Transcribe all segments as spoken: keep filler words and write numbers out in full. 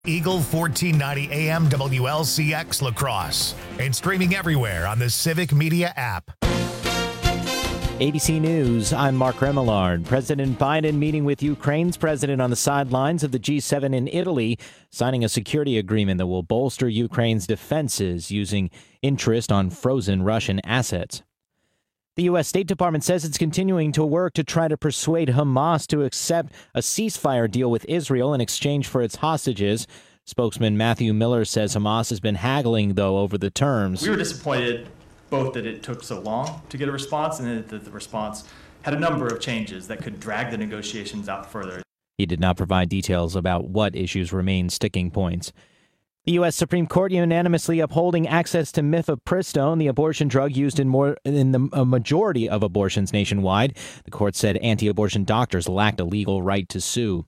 Eagle fourteen ninety A M W L C X La Crosse and streaming everywhere on the Civic Media app. A B C News, I'm Mark Remillard. President Biden meeting with Ukraine's president on the sidelines of the G seven in Italy, signing a security agreement that will bolster Ukraine's defenses using interest on frozen Russian assets. The U S. State Department says it's continuing to work to try to persuade Hamas to accept a ceasefire deal with Israel in exchange for its hostages. Spokesman Matthew Miller says Hamas has been haggling, though, over the terms. We were disappointed both that it took so long to get a response and that the response had a number of changes that could drag the negotiations out further. He did not provide details about what issues remain sticking points. The U S. Supreme Court unanimously upholding access to mifepristone, the abortion drug used in more in the a majority of abortions nationwide. The court said anti-abortion doctors lacked a legal right to sue.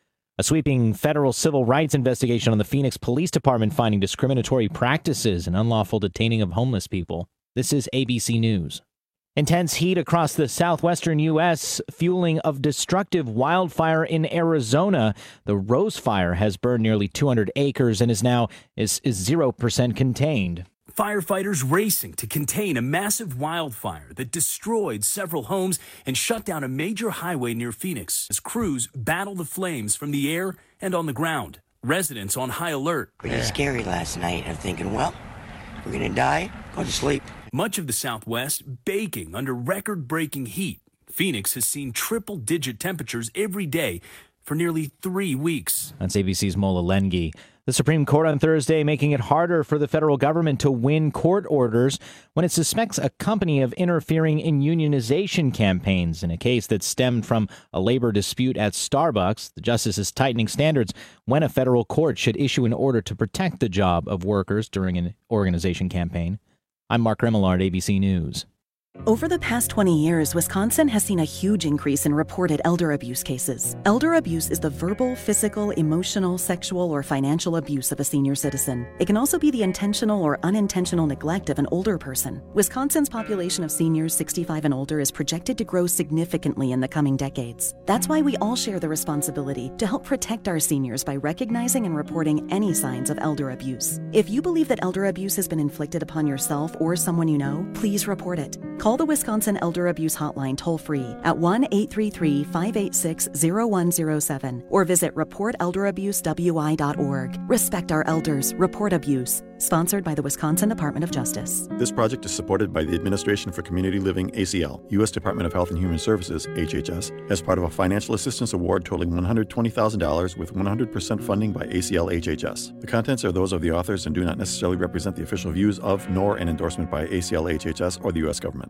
A sweeping federal civil rights investigation on the Phoenix Police Department finding discriminatory practices and unlawful detaining of homeless people. This is A B C News. Intense heat across the southwestern U S, fueling of destructive wildfire in Arizona. The Rose Fire has burned nearly two hundred acres and is now is, is zero percent contained. Firefighters racing to contain a massive wildfire that destroyed several homes and shut down a major highway near Phoenix as crews battle the flames from the air and on the ground. Residents on high alert. Pretty scary last night. I'm thinking, well, we're going to die, go to sleep. Much of the Southwest baking under record-breaking heat. Phoenix has seen triple-digit temperatures every day for nearly three weeks. That's A B C's Mola Lengi. The Supreme Court on Thursday making it harder for the federal government to win court orders when it suspects a company of interfering in unionization campaigns in a case that stemmed from a labor dispute at Starbucks. The justice is tightening standards when a federal court should issue an order to protect the job of workers during an organization campaign. I'm Mark Remillard, A B C News. Over the past twenty years, Wisconsin has seen a huge increase in reported elder abuse cases. Elder abuse is the verbal, physical, emotional, sexual, or financial abuse of a senior citizen. It can also be the intentional or unintentional neglect of an older person. Wisconsin's population of seniors sixty-five and older is projected to grow significantly in the coming decades. That's why we all share the responsibility to help protect our seniors by recognizing and reporting any signs of elder abuse. If you believe that elder abuse has been inflicted upon yourself or someone you know, please report it. Call the Wisconsin Elder Abuse Hotline toll-free at one eight three three, five eight six, zero one zero seven or visit report elder abuse w i dot org. Respect our elders. Report abuse. Sponsored by the Wisconsin Department of Justice. This project is supported by the Administration for Community Living, A C L, U S Department of Health and Human Services, H H S, as part of a financial assistance award totaling one hundred twenty thousand dollars with one hundred percent funding by A C L H H S. The contents are those of the authors and do not necessarily represent the official views of, nor an endorsement by A C L H H S or the U S government.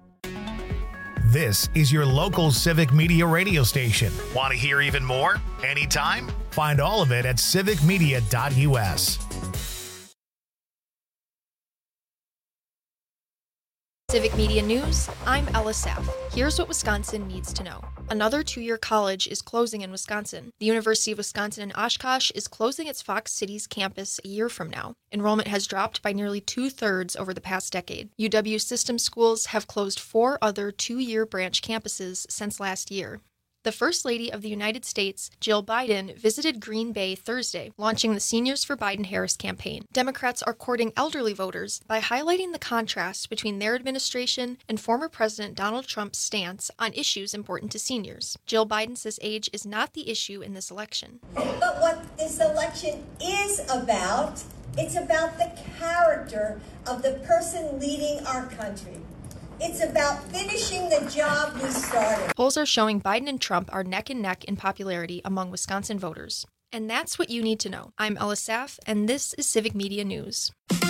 This is your local Civic Media radio station. Want to hear even more? Anytime? Find all of it at civic media dot u s. Civic Media News, I'm Ella Saff. Here's what Wisconsin needs to know. Another two-year college is closing in Wisconsin. The University of Wisconsin in Oshkosh is closing its Fox Cities campus a year from now. Enrollment has dropped by nearly two-thirds over the past decade. U W system schools have closed four other two-year branch campuses since last year. The First Lady of the United States, Jill Biden, visited Green Bay Thursday, launching the Seniors for Biden-Harris campaign. Democrats are courting elderly voters by highlighting the contrast between their administration and former President Donald Trump's stance on issues important to seniors. Jill Biden says age is not the issue in this election. But what this election is about, it's about the character of the person leading our country. It's about finishing the job we started. Polls are showing Biden and Trump are neck and neck in popularity among Wisconsin voters. And that's what you need to know. I'm Ella Saff, and this is Civic Media News.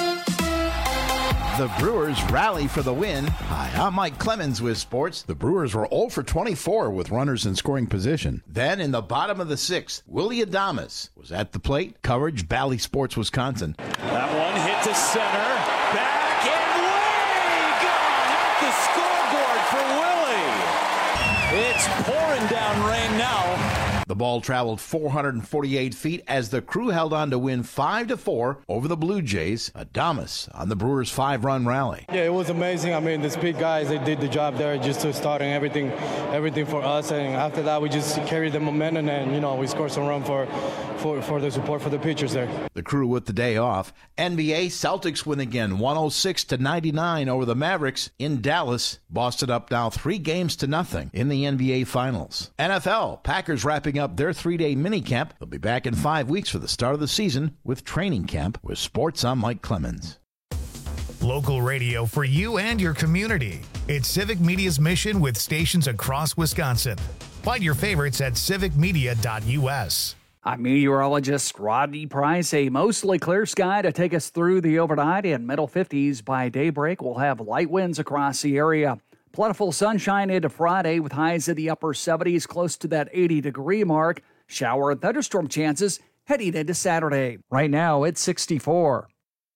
The Brewers rally for the win. Hi, I'm Mike Clemens with sports. The Brewers were zero for twenty-four with runners in scoring position. Then in the bottom of the sixth, Willie Adames was at the plate. Coverage, Bally Sports, Wisconsin. That one hit to center. Back and way gone at the scoreboard for Willie. It's pouring down rain now. The ball traveled four hundred forty-eight feet as the Crew held on to win five to four over the Blue Jays. Adames on the Brewers' five-run rally. Yeah, it was amazing. I mean, the speed guys, they did the job there, just to starting everything, everything for us. And after that, we just carried the momentum, and you know, we scored some run for, for, for the support for the pitchers there. The Crew with the day off. N B A Celtics win again, one oh six to ninety-nine over the Mavericks in Dallas. Boston up now three games to nothing in the N B A Finals. N F L Packers wrapping up their three-day minicamp. They'll be back in five weeks for the start of the season with training camp. With sports, I'm Mike Clemens. Local radio for you and your community. It's Civic Media's mission with stations across Wisconsin. Find your favorites at civic media dot u s. I'm meteorologist Rodney Price. A mostly clear sky to take us through the overnight in middle fifties. By daybreak, we'll have light winds across the area. Plentiful sunshine into Friday with highs in the upper seventies, close to that eighty degree mark. Shower and thunderstorm chances heading into Saturday. Right now, it's sixty-four.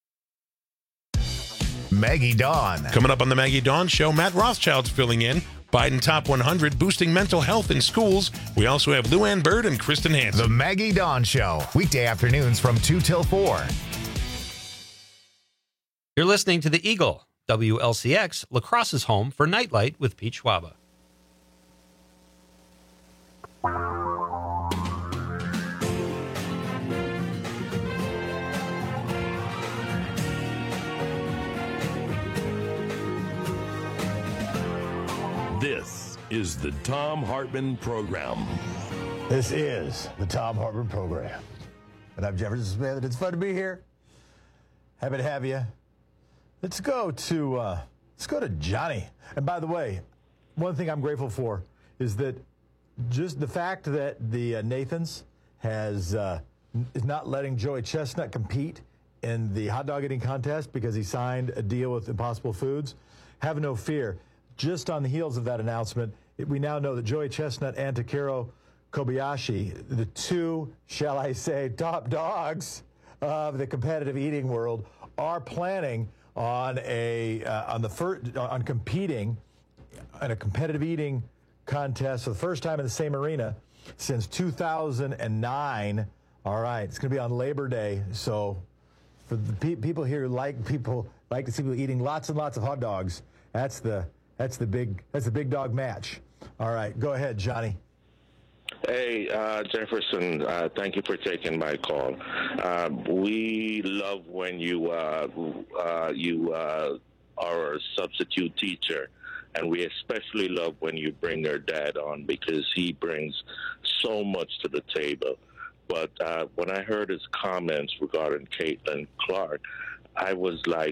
Maggie Dawn. Coming up on the Maggie Dawn Show, Matt Rothschild's filling in. Biden Top one hundred, boosting mental health in schools. We also have Lou Ann Bird and Kristen Hansen. The Maggie Dawn Show, weekday afternoons from two till four. You're listening to The Eagle, W L C X, La Crosse's home for Nightlight with Pete Schwaba. This is the Thom Hartmann Program. This is the Thom Hartmann Program. And I'm Jefferson Smith, and it's fun to be here. Happy to have you. Let's go to uh, let's go to Johnny. And by the way, one thing I'm grateful for is that just the fact that the uh, Nathans has uh, is not letting Joey Chestnut compete in the hot dog eating contest because he signed a deal with Impossible Foods. Have no fear. Just on the heels of that announcement, it, we now know that Joey Chestnut and Takeru Kobayashi, the two, shall I say, top dogs of the competitive eating world, are planning on a uh, on the first on competing in a competitive eating contest for the first time in the same arena since two thousand nine. All right, it's going to be on Labor Day, so for the pe- people here who like people like to see people eating lots and lots of hot dogs, that's the That's the big. That's the big dog match. All right, go ahead, Johnny. Hey, uh, Jefferson. Uh, thank you for taking my call. Uh, we love when you uh, uh, you uh, are a substitute teacher, and we especially love when you bring your dad on because he brings so much to the table. But uh, when I heard his comments regarding Caitlin Clark, I was like,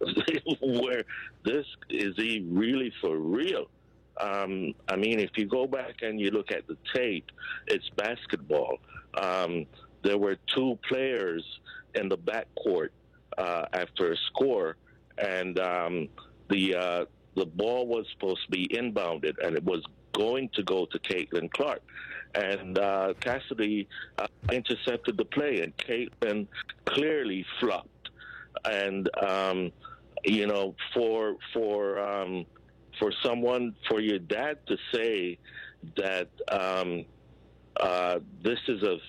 where this is he really for real? Um, I mean, if you go back and you look at the tape, it's basketball. Um, there were two players in the backcourt uh, after a score, and um, the uh, the ball was supposed to be inbounded, and it was going to go to Caitlin Clark. And uh, Cassidy uh, intercepted the play, and Caitlin clearly flopped. And um, you know, for for um, for someone, for your dad to say that um, uh, this is a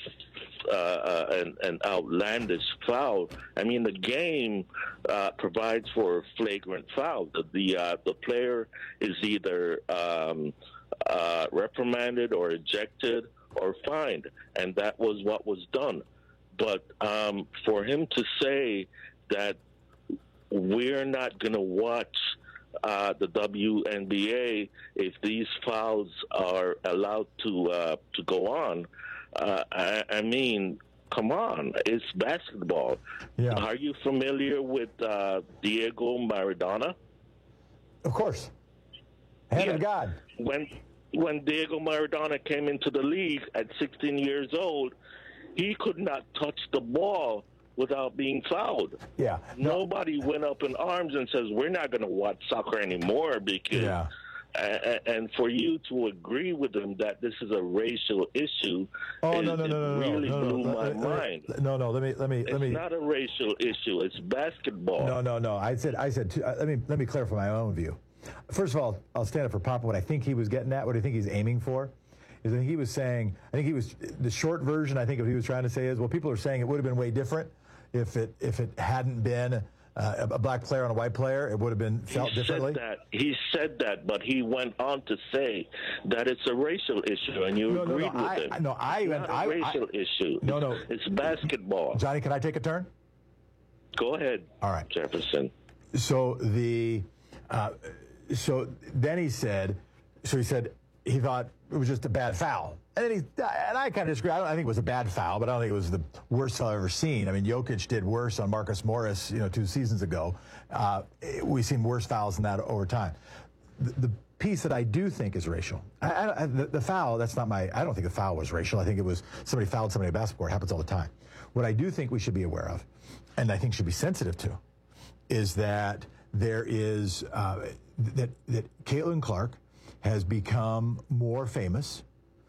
uh, an, an outlandish foul. I mean, the game uh, provides for a flagrant foul. The the, uh, the player is either um, uh, reprimanded or ejected or fined, and that was what was done. But um, for him to say that we're not going to watch uh, the W N B A if these fouls are allowed to uh, to go on. Uh, I, I mean, come on, it's basketball. Yeah. Are you familiar with uh, Diego Maradona? Of course. Hand yeah. of God. When when Diego Maradona came into the league at sixteen years old, he could not touch the ball without being fouled. Yeah. No. Nobody went up in arms and says, we're not going to watch soccer anymore because, yeah. uh, and for you to agree with them that this is a racial issue, oh, is, no, no, no, no, it really no, no, blew no, my let, mind. No, no, let me, let me, it's let me. It's not a racial issue. It's basketball. No, no, no. I said, I said, two, uh, let me, let me clarify my own view. First of all, I'll stand up for Papa. What I think he was getting at, what I think he's aiming for, is I think he was saying, I think he was, the short version, I think of what he was trying to say is, well, people are saying it would have been way different if it if it hadn't been uh, a black player on a white player. It would have been felt he differently. Said that. He said that, but he went on to say that it's a racial issue, and you no, agreed no, no, with I, him. I, no, I it's even not a I, racial I, issue. No, no, it's basketball. Johnny, can I take a turn? Go ahead. All right, Jefferson. So the uh, so then he said, so he said he thought it was just a bad foul. And then he, and I kind of disagree. I, don't, I think it was a bad foul, but I don't think it was the worst foul I've ever seen. I mean, Jokic did worse on Marcus Morris, you know, two seasons ago. Uh, we've seen worse fouls than that over time. The, the piece that I do think is racial, I, I, the, the foul, that's not my, I don't think the foul was racial. I think it was somebody fouled somebody in basketball. It happens all the time. What I do think we should be aware of, and I think should be sensitive to, is that there is, uh, that, that Caitlin Clark has become more famous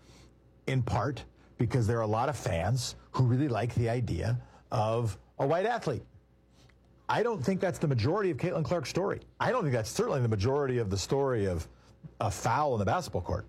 in part because there are a lot of fans who really like the idea of a white athlete. I don't think that's the majority of Caitlin Clark's story. I don't think that's certainly the majority of the story of a foul in the basketball court.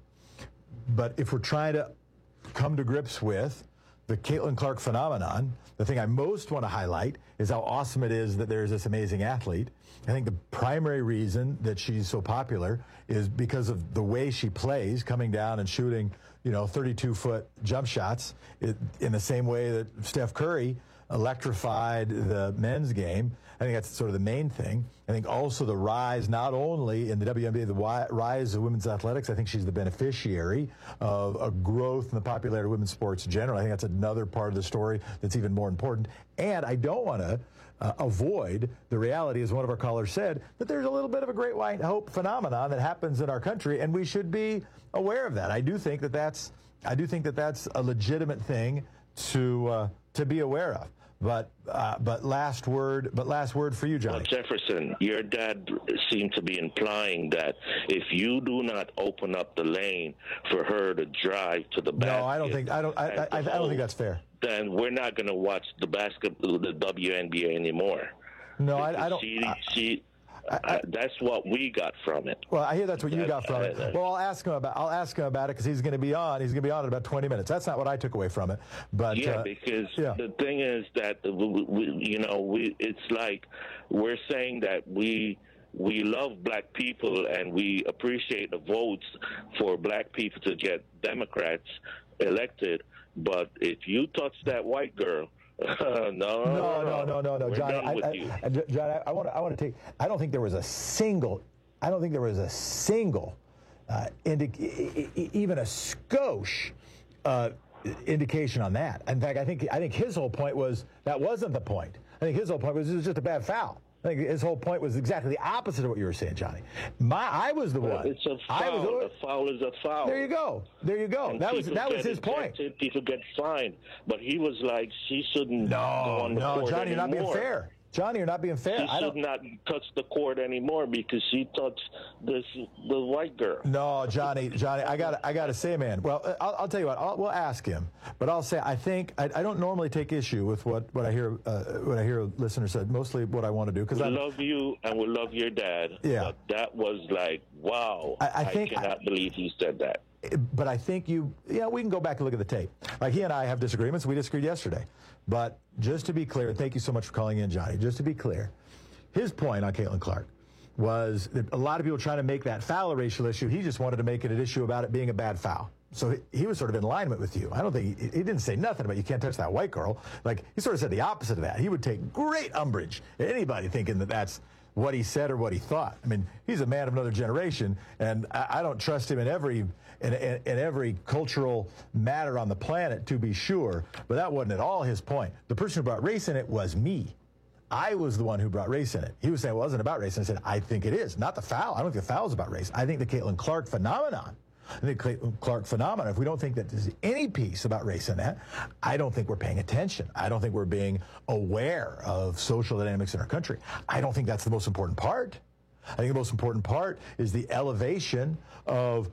But if we're trying to come to grips with the Caitlin Clark phenomenon, the thing I most want to highlight is how awesome it is that there's this amazing athlete. I think the primary reason that she's so popular is because of the way she plays, coming down and shooting, you know, thirty-two foot jump shots it, in the same way that Steph Curry electrified the men's game. I think that's sort of the main thing. I think also the rise, not only in the W N B A, the rise of women's athletics, I think she's the beneficiary of a growth in the popularity of women's sports in general. I think that's another part of the story that's even more important. And I don't want to uh, avoid the reality, as one of our callers said, that there's a little bit of a great white hope phenomenon that happens in our country, and we should be aware of that. I do think that that's, I do think that that's a legitimate thing to uh, to be aware of. But uh, but last word, but last word for you, Johnny. Well, Jefferson, your dad seemed to be implying that if you do not open up the lane for her to drive to the basket, no, I don't think I don't I, I, I don't think that's fair. Then we're not going to watch the basketball, the W N B A anymore. No, I, I don't. She, I, she, I, I, that's what we got from it. Well, I hear that's what you got from uh, it. Well, I'll ask him about. I'll ask him about it because he's going to be on. He's going to be on in about twenty minutes. That's not what I took away from it. But yeah, uh, because yeah. the thing is that we, we, you know, we it's like we're saying that we we love black people and we appreciate the votes for black people to get Democrats elected. But if you touch that white girl. Uh, no, no, no, no, no, no, We're John. done I, with I, you. I, John, I want to, I want to take. I don't think there was a single. I don't think there was a single, uh, indi- even a skosh, uh, indication on that. In fact, I think I think his whole point was that wasn't the point. I think his whole point was it was just a bad foul. I think his whole point was exactly the opposite of what you were saying, Johnny. My, I was the well, one. It's a I foul. was, a foul is a foul. There you go. There you go. And that was that was his ejected, point. People get fined, but he was like, she shouldn't no, go on the no, court Johnny, you're not being anymore. fair. Johnny, you're not being fair. She I should don't... not touch the court anymore because she touched this the white girl. No, Johnny, Johnny, I got I got to say, man. Well, I'll, I'll tell you what. I'll, we'll ask him, but I'll say I think I, I don't normally take issue with what, what I hear uh, what I hear listeners said. Mostly what I want to do because we I love you and we love your dad. Yeah, but that was like wow. I, I think I cannot I, believe he said that. But I think you, yeah, we can go back and look at the tape. Like he and I have disagreements. We disagreed yesterday. But just to be clear, thank you so much for calling in, Johnny. Just to be clear, his point on Caitlin Clark was that a lot of people trying to make that foul a racial issue. He just wanted to make it an issue about it being a bad foul. So he, he was sort of in alignment with you. I don't think he, he didn't say nothing about you can't touch that white girl. Like he sort of said the opposite of that. He would take great umbrage at anybody thinking that that's what he said or what he thought. I mean, he's a man of another generation, and I, I don't trust him in every in, in, in every cultural matter on the planet, to be sure. But that wasn't at all his point. The person who brought race in it was me. I was the one who brought race in it. He was saying it wasn't about race, and I said, I think it is. Not the foul. I don't think the foul is about race. I think the Caitlin Clark phenomenon, I think Caitlin Clark phenomenon, if we don't think that there's any piece about race in that, I don't think we're paying attention. I don't think we're being aware of social dynamics in our country. I don't think that's the most important part. I think the most important part is the elevation of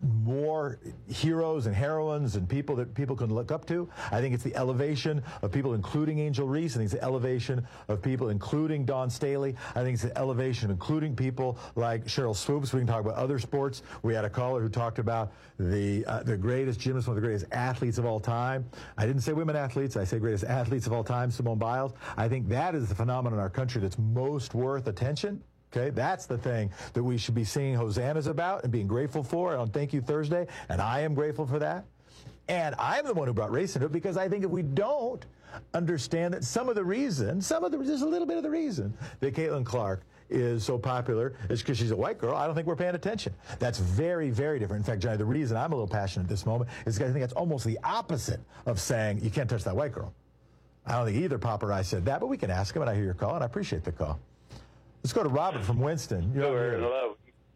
more heroes and heroines and people that people can look up to. I think it's the elevation of people, including Angel Reese. I think it's the elevation of people, including Dawn Staley. I think it's the elevation of including people like Cheryl Swoops. We can talk about other sports. We had a caller who talked about the uh, the greatest gymnast, one of the greatest athletes of all time. I didn't say women athletes. I say greatest athletes of all time, Simone Biles. I think that is the phenomenon in our country that's most worth attention. Okay, that's the thing that we should be singing hosannas about and being grateful for on Thank You Thursday, and I am grateful for that. And I'm the one who brought race into it because I think if we don't understand that some of the reason, some of the, just a little bit of the reason that Caitlin Clark is so popular is because she's a white girl. I don't think we're paying attention. That's very, very different. In fact, Johnny, the reason I'm a little passionate at this moment is because I think that's almost the opposite of saying you can't touch that white girl. I don't think either Papa or I said that, but we can ask him, and I hear your call, and I appreciate the call. Let's go to Robert from Winston. You're Sure, hello.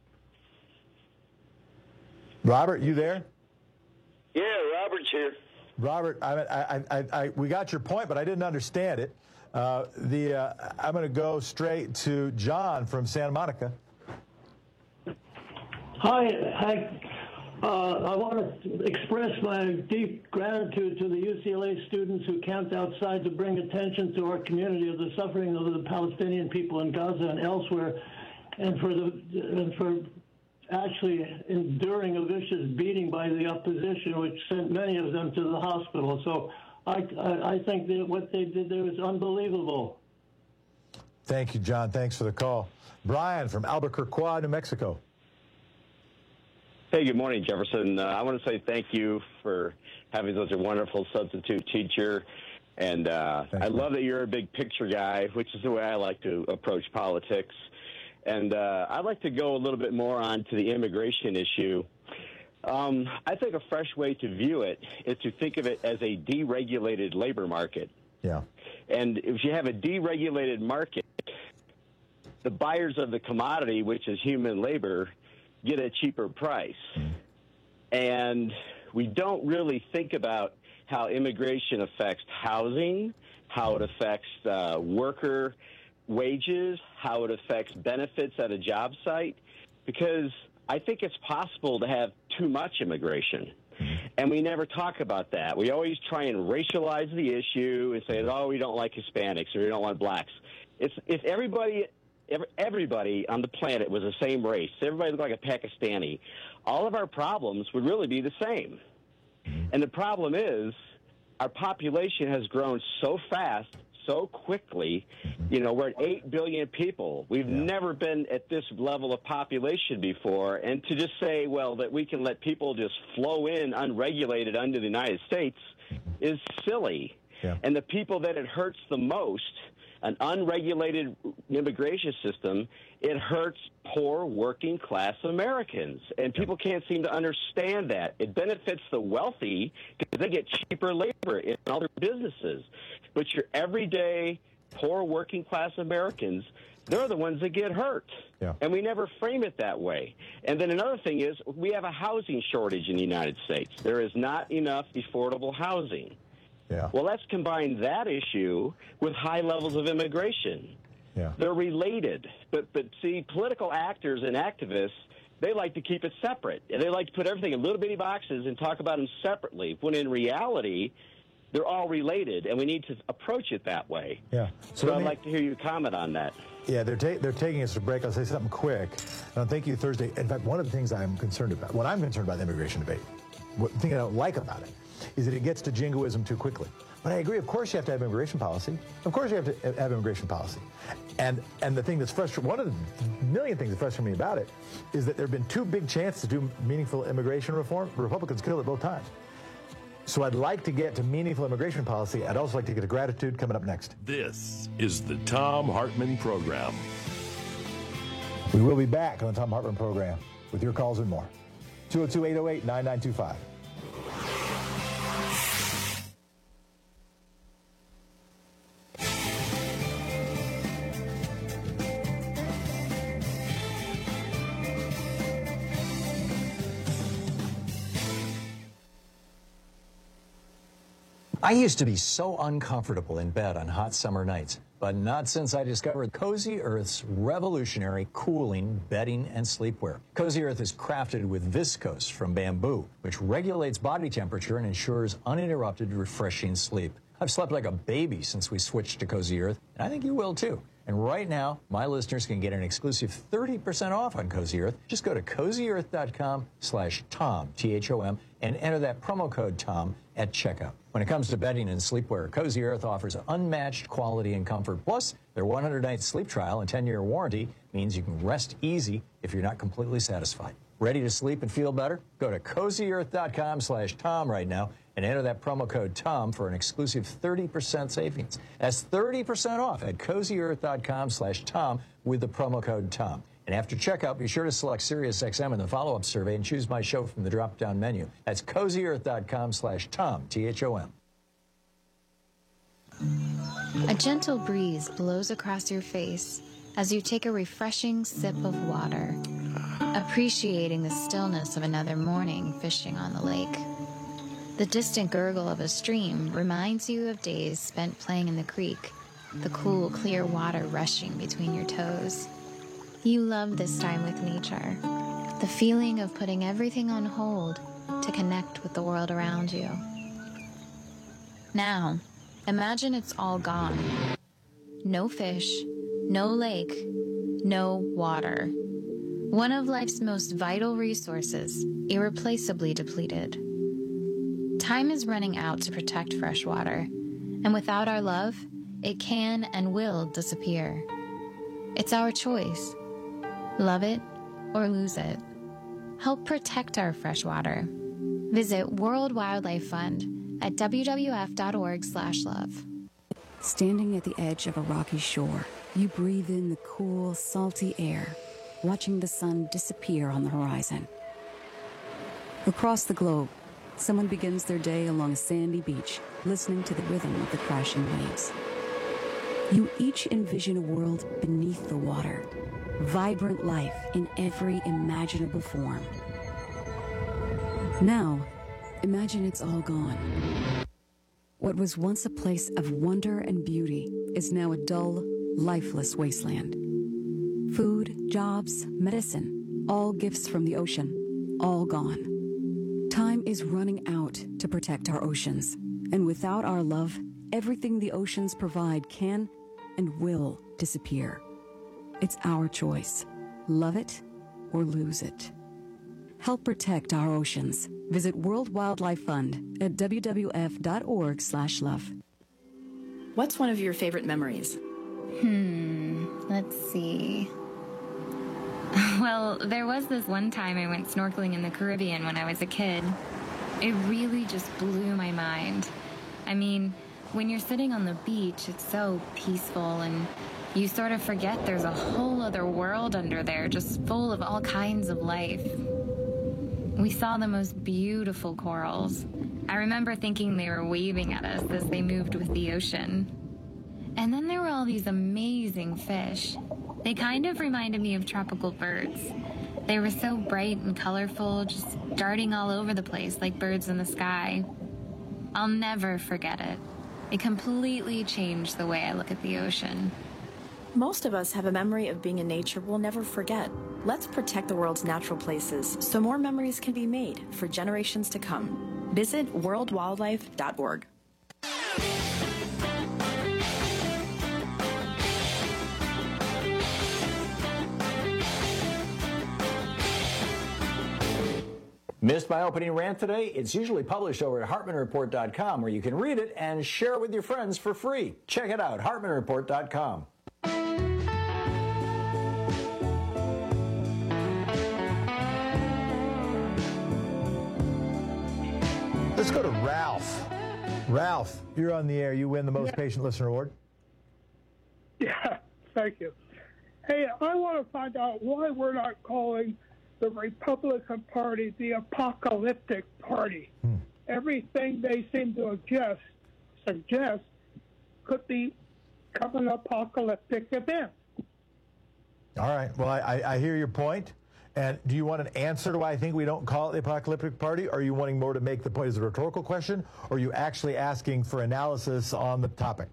Robert, you there? Yeah, Robert's here. Robert, I, I, I, I, we got your point, but I didn't understand it. Uh, the uh, I'm going to go straight to John from Santa Monica. Hi, hi. Uh, I want to express my deep gratitude to the U C L A students who camped outside to bring attention to our community of the suffering of the Palestinian people in Gaza and elsewhere, and for the and for actually enduring a vicious beating by the opposition, which sent many of them to the hospital. So I I, I think that what they did there is unbelievable. Thank you, John. Thanks for the call. Brian from Albuquerque, New Mexico. Hey, good morning, Jefferson. Uh, I want to say thank you for having such a wonderful substitute teacher. And uh, I love that you're a big picture guy, which is the way I like to approach politics. And uh, I'd like to go a little bit more on to the immigration issue. Um, I think a fresh way to view it is to think of it as a deregulated labor market. Yeah. And if you have a deregulated market, the buyers of the commodity, which is human labor, get a cheaper price. And we don't really think about how immigration affects housing, how it affects uh, worker wages, how it affects benefits at a job site, because I think it's possible to have too much immigration. And we never talk about that. We always try and racialize the issue and say, oh, we don't like Hispanics or we don't want blacks. It's, if everybody... Everybody on the planet was the same race. Everybody looked like a Pakistani. All of our problems would really be the same. And the problem is our population has grown so fast, so quickly. You know, we're at eight billion people. We've yeah. never been at this level of population before. And to just say, well, that we can let people just flow in unregulated under the United States is silly. Yeah. And the people that it hurts the most, an unregulated immigration system, it hurts poor working class Americans. And people can't seem to understand that. It benefits the wealthy because they get cheaper labor in all their businesses. But your everyday poor working class Americans, they're the ones that get hurt. Yeah. And we never frame it that way. And then another thing is we have a housing shortage in the United States. There is not enough affordable housing. Yeah. Well, let's combine that issue with high levels of immigration. Yeah. They're related. But, but see, political actors and activists, they like to keep it separate. And they like to put everything in little bitty boxes and talk about them separately, when in reality, they're all related, and we need to approach it that way. Yeah. So, so I'd me, like to hear you comment on that. Yeah, they're, ta- they're taking us to break. I'll say something quick. And on Thank You Thursday, in fact, one of the things I'm concerned about, what I'm concerned about the immigration debate, what the thing I don't like about it, is that it gets to jingoism too quickly. But I agree, of course you have to have immigration policy. Of course you have to have immigration policy. And and the thing that's frustrating, one of the million things that frustrate me about it, is that there have been two big chances to do meaningful immigration reform. Republicans killed it both times. So I'd like to get to meaningful immigration policy. I'd also like to get to gratitude coming up next. This is the Thom Hartmann Program. We will be back on the Thom Hartmann Program with your calls and more. two oh two, eight oh eight, nine nine two five. I used to be so uncomfortable in bed on hot summer nights, but not since I discovered Cozy Earth's revolutionary cooling bedding and sleepwear. Cozy Earth is crafted with viscose from bamboo, which regulates body temperature and ensures uninterrupted, refreshing sleep. I've slept like a baby since we switched to Cozy Earth, and I think you will too. And right now, my listeners can get an exclusive thirty percent off on Cozy Earth. Just go to cozyearth.com slash Tom, T H O M, and enter that promo code Tom at checkout. When it comes to bedding and sleepwear, Cozy Earth offers unmatched quality and comfort. Plus, their one hundred night sleep trial and ten year warranty means you can rest easy if you're not completely satisfied. Ready to sleep and feel better? Go to cozyearth.com slash Tom right now and enter that promo code Tom for an exclusive thirty percent savings. That's thirty percent off at cozyearth.com slash Tom with the promo code Tom. And after checkout, be sure to select SiriusXM in the follow-up survey and choose my show from the drop-down menu. That's cozyearth.com slash Tom, T H O M. A gentle breeze blows across your face as you take a refreshing sip of water, appreciating the stillness of another morning fishing on the lake. The distant gurgle of a stream reminds you of days spent playing in the creek, the cool, clear water rushing between your toes. You love this time with nature, the feeling of putting everything on hold to connect with the world around you. Now, imagine it's all gone. No fish, no lake, no water. One of life's most vital resources, irreplaceably depleted. Time is running out to protect fresh water, and without our love, it can and will disappear. It's our choice. Love it or lose it. Help protect our fresh water. Visit World Wildlife Fund at w w f dot org slash love. Standing at the edge of a rocky shore, you breathe in the cool, salty air, watching the sun disappear on the horizon. Across the globe, someone begins their day along a sandy beach, listening to the rhythm of the crashing waves. You each envision a world beneath the water, vibrant life in every imaginable form. Now, imagine it's all gone. What was once a place of wonder and beauty is now a dull, lifeless wasteland. Food, jobs, medicine, all gifts from the ocean, all gone. Time is running out to protect our oceans, and without our love, everything the oceans provide can and will disappear. It's our choice. Love it or lose it. Help protect our oceans. Visit World Wildlife Fund at w w f dot org slash love. What's one of your favorite memories? Hmm, let's see. Well, there was this one time I went snorkeling in the Caribbean when I was a kid. It really just blew my mind. I mean, when you're sitting on the beach, it's so peaceful and you sort of forget there's a whole other world under there just full of all kinds of life. We saw the most beautiful corals. I remember thinking they were waving at us as they moved with the ocean. And then there were all these amazing fish. They kind of reminded me of tropical birds. They were so bright and colorful, just darting all over the place like birds in the sky. I'll never forget it. It completely changed the way I look at the ocean. Most of us have a memory of being in nature we'll never forget. Let's protect the world's natural places so more memories can be made for generations to come. Visit world wildlife dot org. Missed my opening rant today? It's usually published over at hartman report dot com, where you can read it and share it with your friends for free. Check it out, hartman report dot com. Let's go to Ralph. Ralph, you're on the air. You win the Most yeah. Patient Listener Award. Yeah, thank you. Hey, I want to find out why we're not calling the Republican Party the apocalyptic party. Hmm. Everything they seem to suggest, suggest could become an apocalyptic event. All right. Well, I, I hear your point. And do you want an answer to why I think we don't call it the apocalyptic party? Or are you wanting more to make the point as a rhetorical question? Or are you actually asking for analysis on the topic?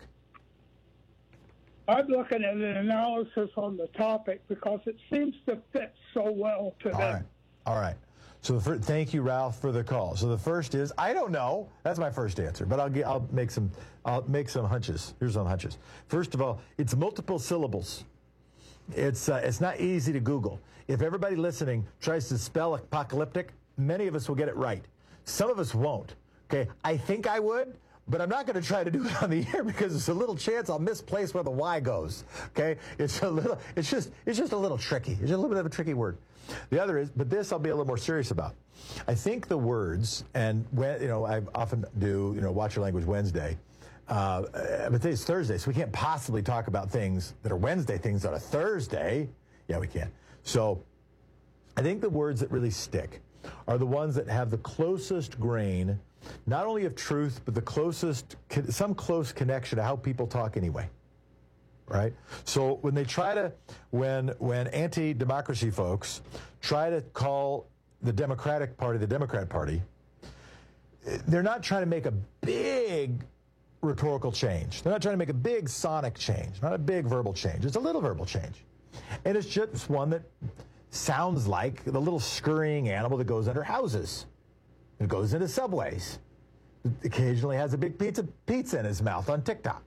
I'm looking at an analysis on the topic because it seems to fit so well to All them. right. All right. So the first, thank you, Ralph, for the call. So the first is, I don't know. That's my first answer, but I'll get, I'll make some I'll make some hunches. Here's some hunches. First of all, it's multiple syllables. It's uh, it's not easy to Google. If everybody listening tries to spell apocalyptic, many of us will get it right. Some of us won't. Okay, I think I would, but I'm not going to try to do it on the air because there's a little chance I'll misplace where the Y goes. Okay, it's a little. It's just it's just a little tricky. It's just a little bit of a tricky word. The other is, but this I'll be a little more serious about. I think the words, and when you know, I often do, you know, Watch Your Language Wednesday. Uh, but today's Thursday, so we can't possibly talk about things that are Wednesday things on a Thursday. Yeah, we can. So I think the words that really stick are the ones that have the closest grain, not only of truth, but the closest, some close connection to how people talk anyway. Right? So when they try to, when when anti-democracy folks try to call the Democratic Party the Democrat Party, they're not trying to make a big rhetorical change. They're not trying to make a big sonic change, not a big verbal change. It's a little verbal change. And it's just one that sounds like the little scurrying animal that goes under houses. It goes into subways. It occasionally has a big pizza pizza in his mouth on TikTok.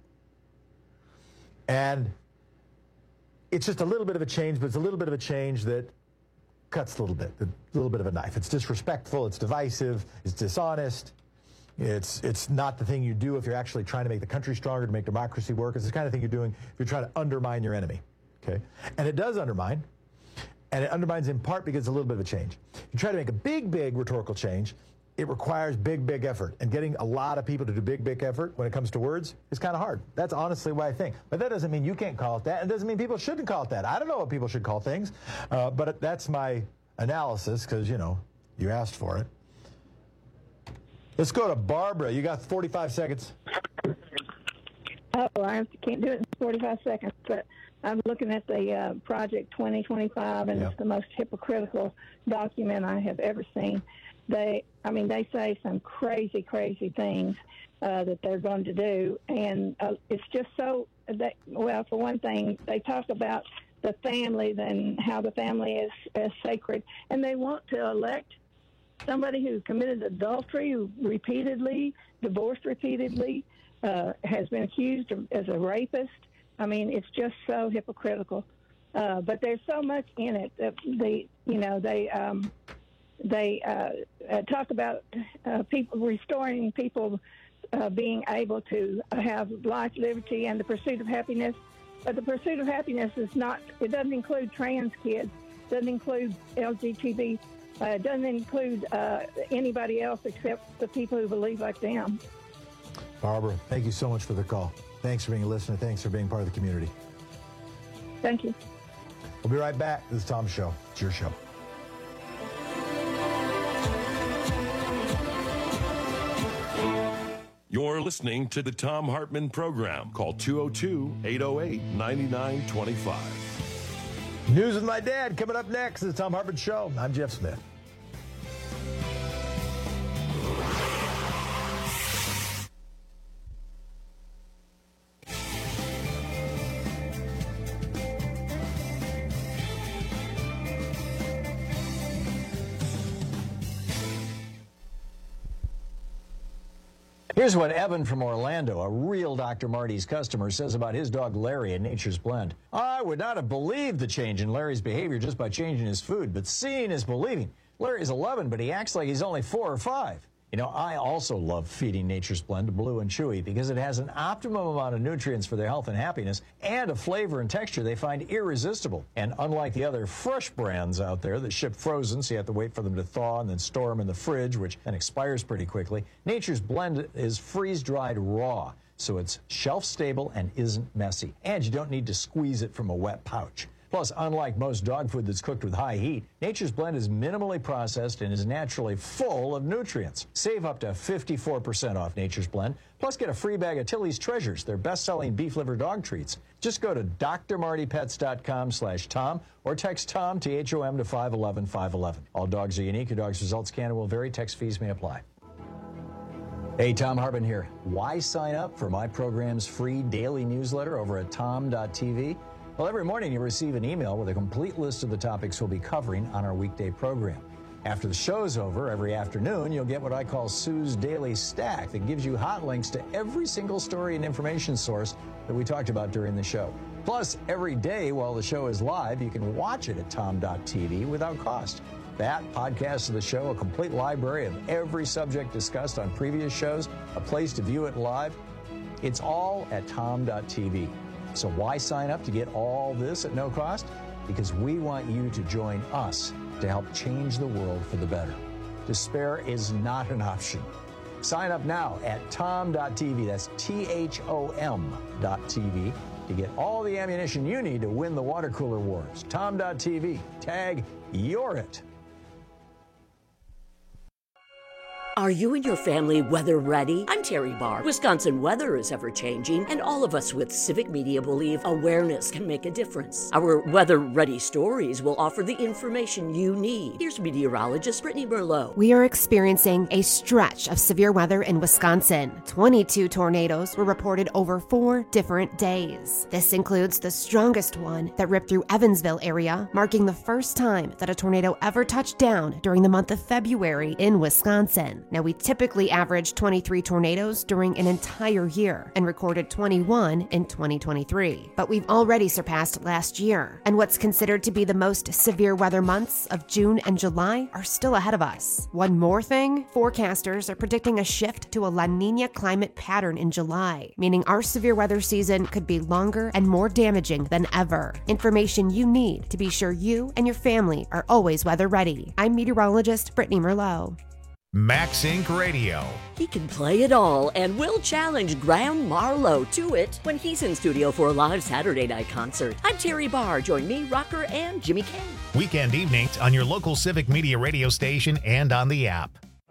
And it's just a little bit of a change, but it's a little bit of a change that cuts a little bit, a little bit of a knife. It's disrespectful, it's divisive, it's dishonest. It's it's not the thing you do if you're actually trying to make the country stronger, to make democracy work. It's the kind of thing you're doing if you're trying to undermine your enemy. Okay? And it does undermine. And it undermines in part because it's a little bit of a change. You try to make a big, big rhetorical change, it requires big, big effort. And getting a lot of people to do big, big effort when it comes to words is kind of hard. That's honestly what I think. But that doesn't mean you can't call it that. It doesn't mean people shouldn't call it that. I don't know what people should call things. Uh, but that's my analysis because, you know, you asked for it. Let's go to Barbara. You got forty-five seconds. Oh, I can't do it in forty-five seconds, but I'm looking at the uh, Project twenty twenty-five, and yeah. It's the most hypocritical document I have ever seen. They, I mean, they say some crazy, crazy things uh, that they're going to do, and uh, it's just so, that, well, for one thing, they talk about the family and how the family is, is sacred, and they want to elect somebody who committed adultery, who repeatedly, divorced repeatedly, uh, has been accused of, as a rapist. I mean, it's just so hypocritical. Uh, but there's so much in it that they, you know, they um, they uh, uh, talk about uh, people restoring people uh, being able to have life, liberty, and the pursuit of happiness. But the pursuit of happiness is not. It doesn't include trans kids. Doesn't include L G B T. Uh, it doesn't include uh, anybody else except the people who believe like them. Barbara, thank you so much for the call. Thanks for being a listener. Thanks for being part of the community. Thank you. We'll be right back. This is Tom's show. It's your show. You're listening to the Thom Hartmann Program. Call two oh two, eight oh eight, nine nine two five. News with my dad coming up next. This is the Thom Hartmann Show. I'm Jeff Smith. Here's what Evan from Orlando, a real Doctor Marty's customer, says about his dog Larry at Nature's Blend. I would not have believed the change in Larry's behavior just by changing his food, but seeing is believing. Larry is eleven, but he acts like he's only four or five. You know, I also love feeding Nature's Blend to Blue and Chewy because it has an optimum amount of nutrients for their health and happiness and a flavor and texture they find irresistible. And unlike the other fresh brands out there that ship frozen, so you have to wait for them to thaw and then store them in the fridge, which then expires pretty quickly, Nature's Blend is freeze-dried raw, so it's shelf-stable and isn't messy. And you don't need to squeeze it from a wet pouch. Plus, unlike most dog food that's cooked with high heat, Nature's Blend is minimally processed and is naturally full of nutrients. Save up to fifty-four percent off Nature's Blend. Plus, get a free bag of Tilly's Treasures, their best-selling beef liver dog treats. Just go to d r marty pets dot com slash Tom or text Tom, T H O M, to five one one five one one. All dogs are unique. Your dog's results can and will vary. Text fees may apply. Hey, Tom Hartman here. Why sign up for my program's free daily newsletter over at tom dot t v? Well, every morning you receive an email with a complete list of the topics we'll be covering on our weekday program. After the show's over, every afternoon, you'll get what I call Sue's Daily Stack that gives you hot links to every single story and information source that we talked about during the show. Plus, every day while the show is live, you can watch it at tom dot t v without cost. That, podcasts of the show, a complete library of every subject discussed on previous shows, a place to view it live, it's all at tom dot t v. So why sign up to get all this at no cost? Because we want you to join us to help change the world for the better. Despair is not an option. Sign up now at tom dot t v. That's T H O M dot T V to get all the ammunition you need to win the water cooler wars. tom dot t v. Tag You're It. Are you and your family weather ready? I'm Terry Barr. Wisconsin weather is ever changing, and all of us with Civic Media believe awareness can make a difference. Our weather ready stories will offer the information you need. Here's meteorologist Brittany Merlot. We are experiencing a stretch of severe weather in Wisconsin. twenty-two tornadoes were reported over four different days. This includes the strongest one that ripped through Evansville area, marking the first time that a tornado ever touched down during the month of February in Wisconsin. Now, we typically average twenty-three tornadoes during an entire year and recorded twenty-one in twenty twenty-three. But we've already surpassed last year, and what's considered to be the most severe weather months of June and July are still ahead of us. One more thing, forecasters are predicting a shift to a La Niña climate pattern in July, meaning our severe weather season could be longer and more damaging than ever. Information you need to be sure you and your family are always weather ready. I'm meteorologist Brittany Merlot. Max Incorporated. Radio. He can play it all, and will challenge Graham Marlowe to it when he's in studio for a live Saturday night concert. I'm Terry Barr. Join me, Rocker, and Jimmy K. Weekend evenings on your local Civic Media radio station and on the app.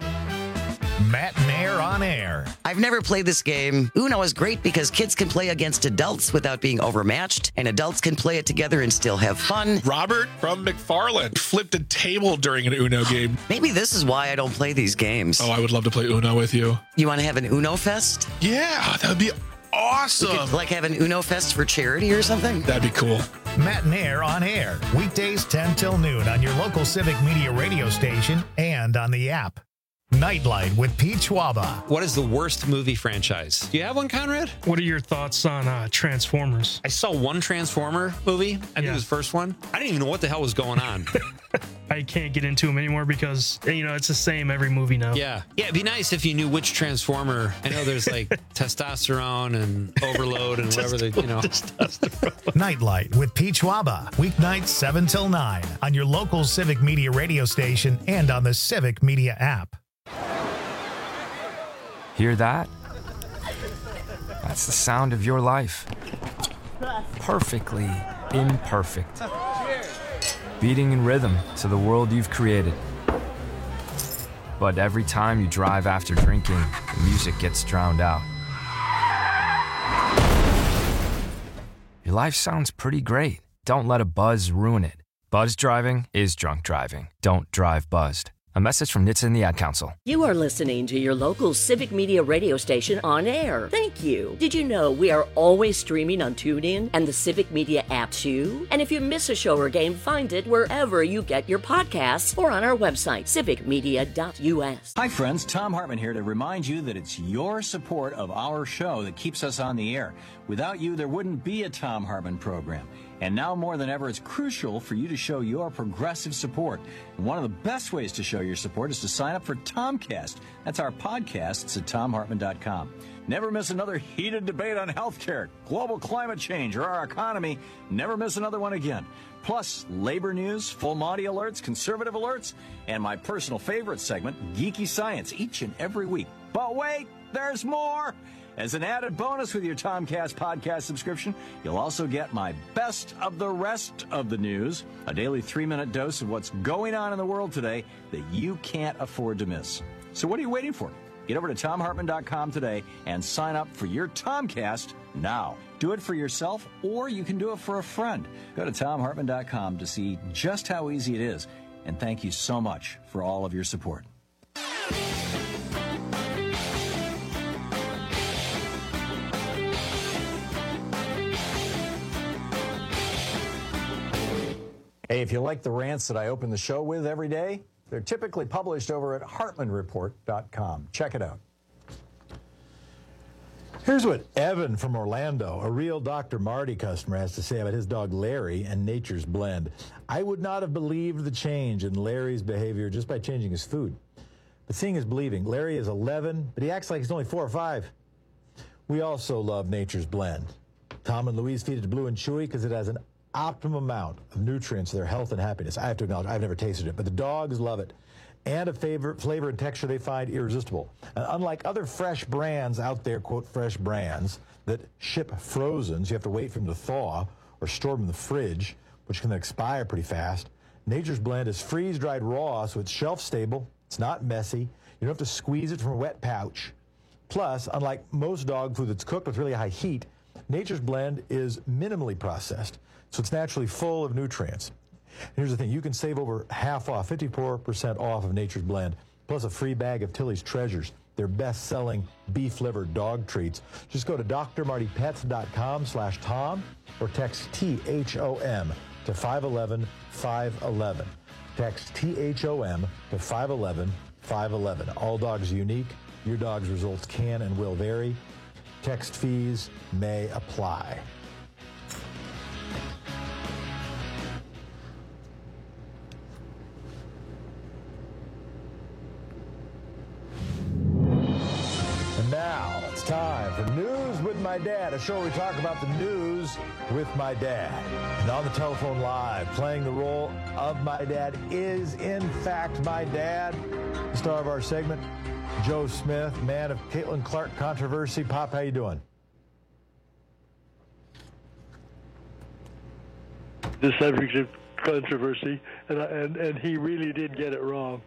Matt and Air on Air. I've never played this game. Uno is great because kids can play against adults without being overmatched, and adults can play it together and still have fun. Robert from McFarland flipped a table during an Uno game. Maybe this is why I don't play these games. Oh, I would love to play Uno with you. You want to have an Uno Fest? Yeah, that would be awesome. We could, like, have an Uno Fest for charity or something? That'd be cool. Matt and Air on Air. Weekdays ten till noon on your local Civic Media radio station and on the app. Nightlight with Pete Schwaba. What is the worst movie franchise? Do you have one, Conrad? What are your thoughts on uh, Transformers? I saw one Transformer movie. I think yeah. it was the first one. I didn't even know what the hell was going on. I can't get into them anymore because, you know, it's the same every movie now. Yeah. Yeah, it'd be nice if you knew which Transformer. I know there's like testosterone and overload and whatever they, you know. Nightlight with Pete Schwaba. Weeknights seven till nine on your local Civic Media radio station and on the Civic Media app. Hear that? That's the sound of your life. Perfectly imperfect. Beating in rhythm to the world you've created. But every time you drive after drinking, the music gets drowned out. Your life sounds pretty great. Don't let a buzz ruin it. Buzz driving is drunk driving. Don't drive buzzed. A message from N H T S A and the Ad Council. You are listening to your local Civic Media radio station on air. Thank you. Did you know we are always streaming on TuneIn and the Civic Media app too? And if you miss a show or game, find it wherever you get your podcasts or on our website, civic media dot u s. Hi friends, Tom Hartman here to remind you that it's your support of our show that keeps us on the air. Without you, there wouldn't be a Tom Hartman program. And now more than ever, it's crucial for you to show your progressive support. And one of the best ways to show your support is to sign up for Tomcast. That's our podcast. It's at tom hartman dot com. Never miss another heated debate on healthcare, global climate change, or our economy. Never miss another one again. Plus, labor news, full Monty alerts, conservative alerts, and my personal favorite segment, Geeky Science, each and every week. But wait, there's more. As an added bonus with your Tomcast podcast subscription, you'll also get my best of the rest of the news, a daily three-minute dose of what's going on in the world today that you can't afford to miss. So what are you waiting for? Get over to tom hartman dot com today and sign up for your Tomcast now. Do it for yourself, or you can do it for a friend. Go to tom hartman dot com to see just how easy it is. And thank you so much for all of your support. Hey, if you like the rants that I open the show with every day, they're typically published over at hartman report dot com. Check it out. Here's what Evan from Orlando, a real Doctor Marty customer, has to say about his dog Larry and Nature's Blend. I would not have believed the change in Larry's behavior just by changing his food. But seeing is believing. Larry is eleven, but he acts like he's only four or five. We also love Nature's Blend. Tom and Louise feed it to Blue and Chewy because it has an optimum amount of nutrients for their health and happiness. I have to acknowledge, I've never tasted it, but the dogs love it. And a favorite flavor and texture they find irresistible. And unlike other fresh brands out there, quote, fresh brands, that ship frozen, so you have to wait for them to thaw or store them in the fridge, which can expire pretty fast, Nature's Blend is freeze-dried raw, so it's shelf-stable, it's not messy, you don't have to squeeze it from a wet pouch. Plus, unlike most dog food that's cooked with really high heat, Nature's Blend is minimally processed, so it's naturally full of nutrients. And here's the thing, you can save over half off, fifty-four percent off of Nature's Blend, plus a free bag of Tilly's Treasures, their best-selling beef-livered dog treats. Just go to d r marty pets dot com slash Tom or text T H O M to five one one, five one one. Text T H O M to five one one, five one one. All dogs are unique. Your dog's results can and will vary. Text fees may apply. And now it's time for News with My Dad, a show where we talk about the news with my dad. And on the telephone live, playing the role of my dad is, in fact, my dad, the star of our segment, Joe Smith, man of Caitlin Clark controversy. Pop, how you doing? The subject of controversy, and, I, and and he really did get it wrong.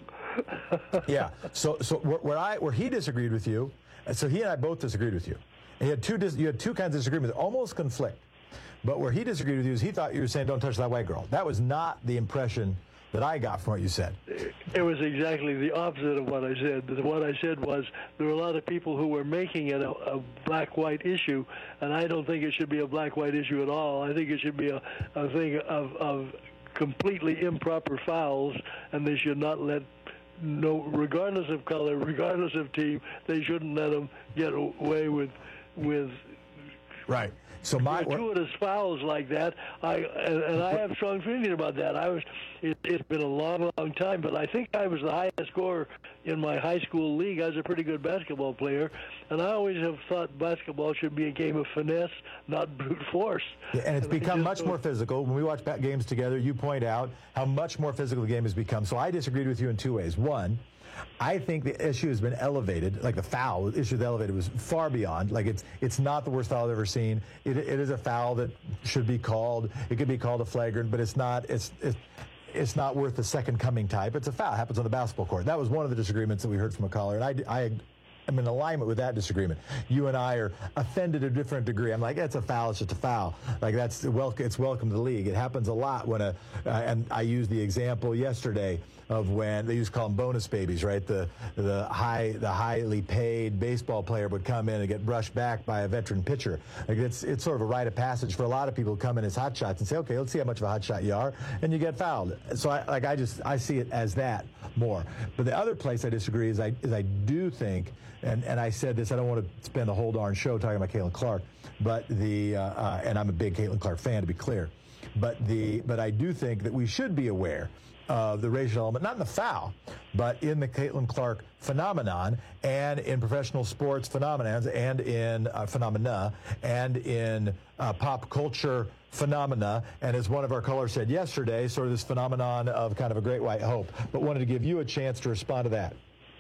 Yeah. So so where, where I where he disagreed with you, so he and I both disagreed with you. And you had two dis, you had two kinds of disagreements that almost conflict. But where he disagreed with you is he thought you were saying don't touch that white girl. That was not the impression that I got from what you said. It was exactly the opposite of what I said. What I said was there were a lot of people who were making it a, a black-white issue, and I don't think it should be a black-white issue at all. I think it should be a, a thing of, of completely improper fouls, and they should not let, no, regardless of color, regardless of team, they shouldn't let them get away with, with right. So my gratuitous fouls like that. I and, and I have strong feelings about that. I was. It, it's been a long, long time, but I think I was the highest scorer in my high school league. I was a pretty good basketball player, and I always have thought basketball should be a game of finesse, not brute force. Yeah, and it's and become much more physical. When we watch games together, you point out how much more physical the game has become. So I disagreed with you in two ways. One, I think the issue has been elevated, like the foul issue of elevated was far beyond. Like it's it's not the worst foul I've ever seen. It, it is a foul that should be called. It could be called a flagrant, but it's not. It's it's it's not worth the second coming type. It's a foul. It happens on the basketball court. That was one of the disagreements that we heard from a caller, and I I. I'm in alignment with that disagreement. You and I are offended to a different degree. I'm like, it's a foul, it's just a foul. Like that's welcome. It's welcome to the league. It happens a lot when a, uh, and I used the example yesterday of when they used to call them bonus babies, right? The the high the highly paid baseball player would come in and get brushed back by a veteran pitcher. Like it's it's sort of a rite of passage for a lot of people who come in as hot shots and say, okay, let's see how much of a hot shot you are, and you get fouled. So I like I just I see it as that more. But the other place I disagree is I is I do think. And and I said this, I don't want to spend the whole darn show talking about Caitlin Clark, but the uh, uh, and I'm a big Caitlin Clark fan, to be clear, but the but I do think that we should be aware of the racial element, not in the foul, but in the Caitlin Clark phenomenon, and in professional sports phenomenons, and in uh, phenomena, and in uh, pop culture phenomena, and as one of our callers said yesterday, sort of this phenomenon of kind of a great white hope. But wanted to give you a chance to respond to that.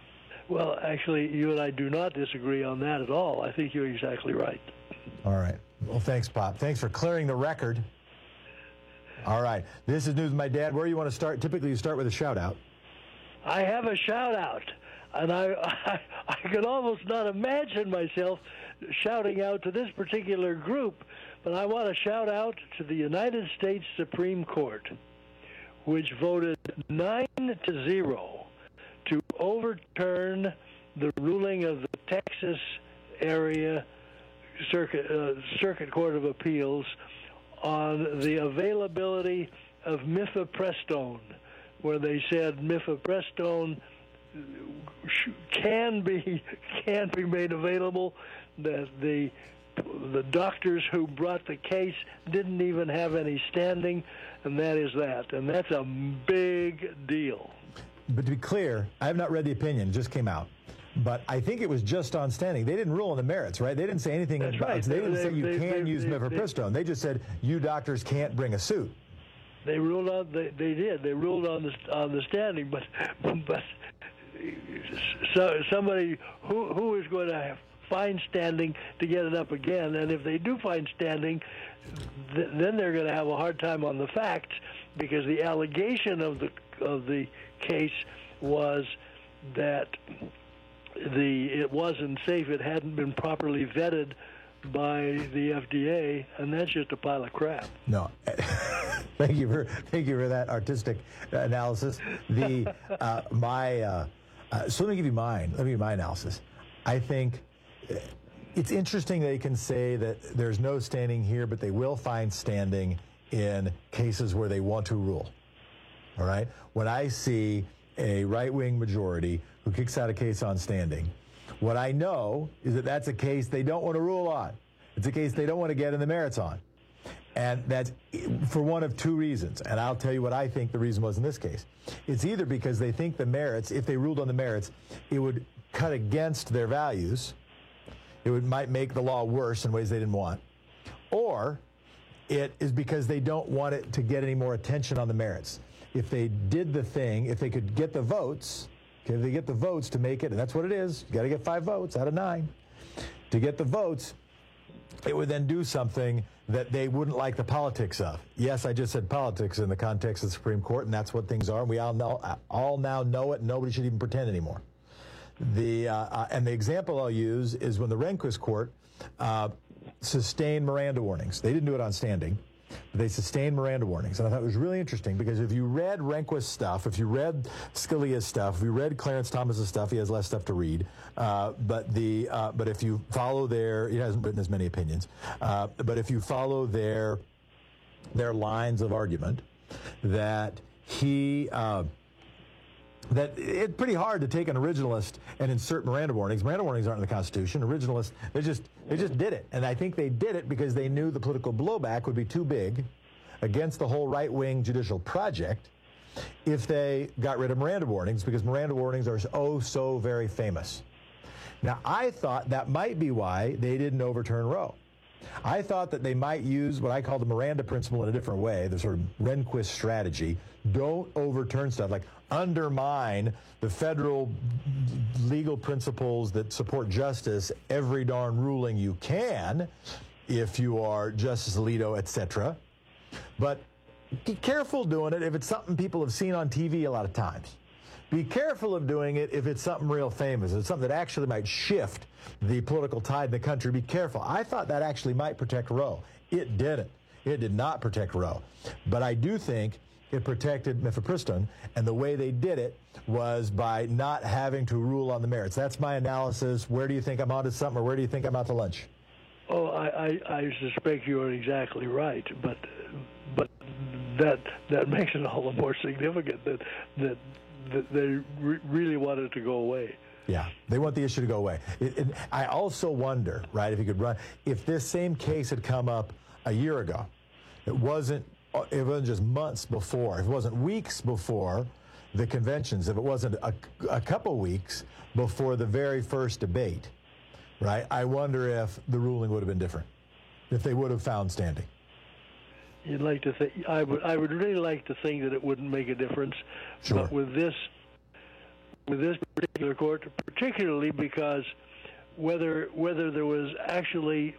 Well, actually, you and I do not disagree on that at all. I think you're exactly right. All right. Well, thanks, Pop. Thanks for clearing the record. All right. This is News with My Dad. Where do you want to start? Typically, you start with a shout-out. I have a shout-out, and I, I, I can almost not imagine myself shouting out to this particular group, but I want to shout out to the United States Supreme Court, which voted nine to zero to overturn the ruling of the Texas area circuit, uh, circuit Court of Appeals on the availability of mifepristone, where they said mifepristone can be can be made available. That the the doctors who brought the case didn't even have any standing, and that is that, and that's a big deal. But to be clear, I have not read the opinion; it just came out. But I think it was just on standing. They didn't rule on the merits, right? They didn't say anything. That's about, right. They didn't they, say you they, can they, use they, mifepristone. They, they just said you doctors can't bring a suit. They ruled on. They, they did. They ruled on the on the standing, but but so somebody who who is going to have find standing to get it up again, and if they do find standing, th- then they're going to have a hard time on the facts, because the allegation of the of the case was that the it wasn't safe, it hadn't been properly vetted by the F D A, and that's just a pile of crap. No, thank you for thank you for that artistic analysis. The uh, my uh, uh, so let me give you mine. Let me give you my analysis. I think it's interesting they can say that there's no standing here, but they will find standing in cases where they want to rule. All right? When I see a right-wing majority who kicks out a case on standing, what I know is that that's a case they don't want to rule on. It's a case they don't want to get in the merits on. And that's for one of two reasons. And I'll tell you what I think the reason was in this case. It's either because they think the merits, if they ruled on the merits, it would cut against their values. It would, might make the law worse in ways they didn't want. Or it is because they don't want it to get any more attention on the merits. If they did the thing, if they could get the votes, okay, if they get the votes to make it, and that's what it is, you got to get five votes out of nine. To get the votes, it would then do something that they wouldn't like the politics of. Yes, I just said politics in the context of the Supreme Court, and that's what things are. And we all know, all now know it, and nobody should even pretend anymore. The uh, uh, and the example I'll use is when the Rehnquist Court uh, sustained Miranda warnings. They didn't do it on standing, but they sustained Miranda warnings. And I thought it was really interesting because if you read Rehnquist's stuff, if you read Scalia's stuff, if you read Clarence Thomas's stuff, he has less stuff to read. Uh, but the uh, but if you follow their, he hasn't written as many opinions. Uh, but if you follow their their lines of argument, that he. Uh, that it's pretty hard to take an originalist and insert Miranda warnings. Miranda warnings aren't in the Constitution. Originalists, they just they just did it. And I think they did it because they knew the political blowback would be too big against the whole right-wing judicial project if they got rid of Miranda warnings, because Miranda warnings are oh so very famous. Now, I thought that might be why they didn't overturn Roe. I thought that they might use what I call the Miranda principle in a different way, the sort of Rehnquist strategy. Don't overturn stuff, like undermine the federal legal principles that support justice every darn ruling you can if you are Justice Alito, et cetera. But be careful doing it if it's something people have seen on T V a lot of times. Be careful of doing it if it's something real famous. It's something that actually might shift the political tide in the country. Be careful. I thought that actually might protect Roe. It didn't. It did not protect Roe. But I do think it protected mifepristone, and the way they did it was by not having to rule on the merits. That's my analysis. Where do you think I'm onto something, or where do you think I'm out to lunch? Oh, I, I, I suspect you are exactly right, but but that that makes it all the more significant that that, that they re- really want it to go away. Yeah, they want the issue to go away. It, it, I also wonder, right, if you could run, if this same case had come up a year ago, it wasn't, it wasn't just months before, if it wasn't weeks before the conventions, if it wasn't a, a couple weeks before the very first debate, right, I wonder if the ruling would have been different, if they would have found standing. You'd like to think, I would, I would really like to think that it wouldn't make a difference, sure. But with this, with this particular court, particularly because whether whether there was actually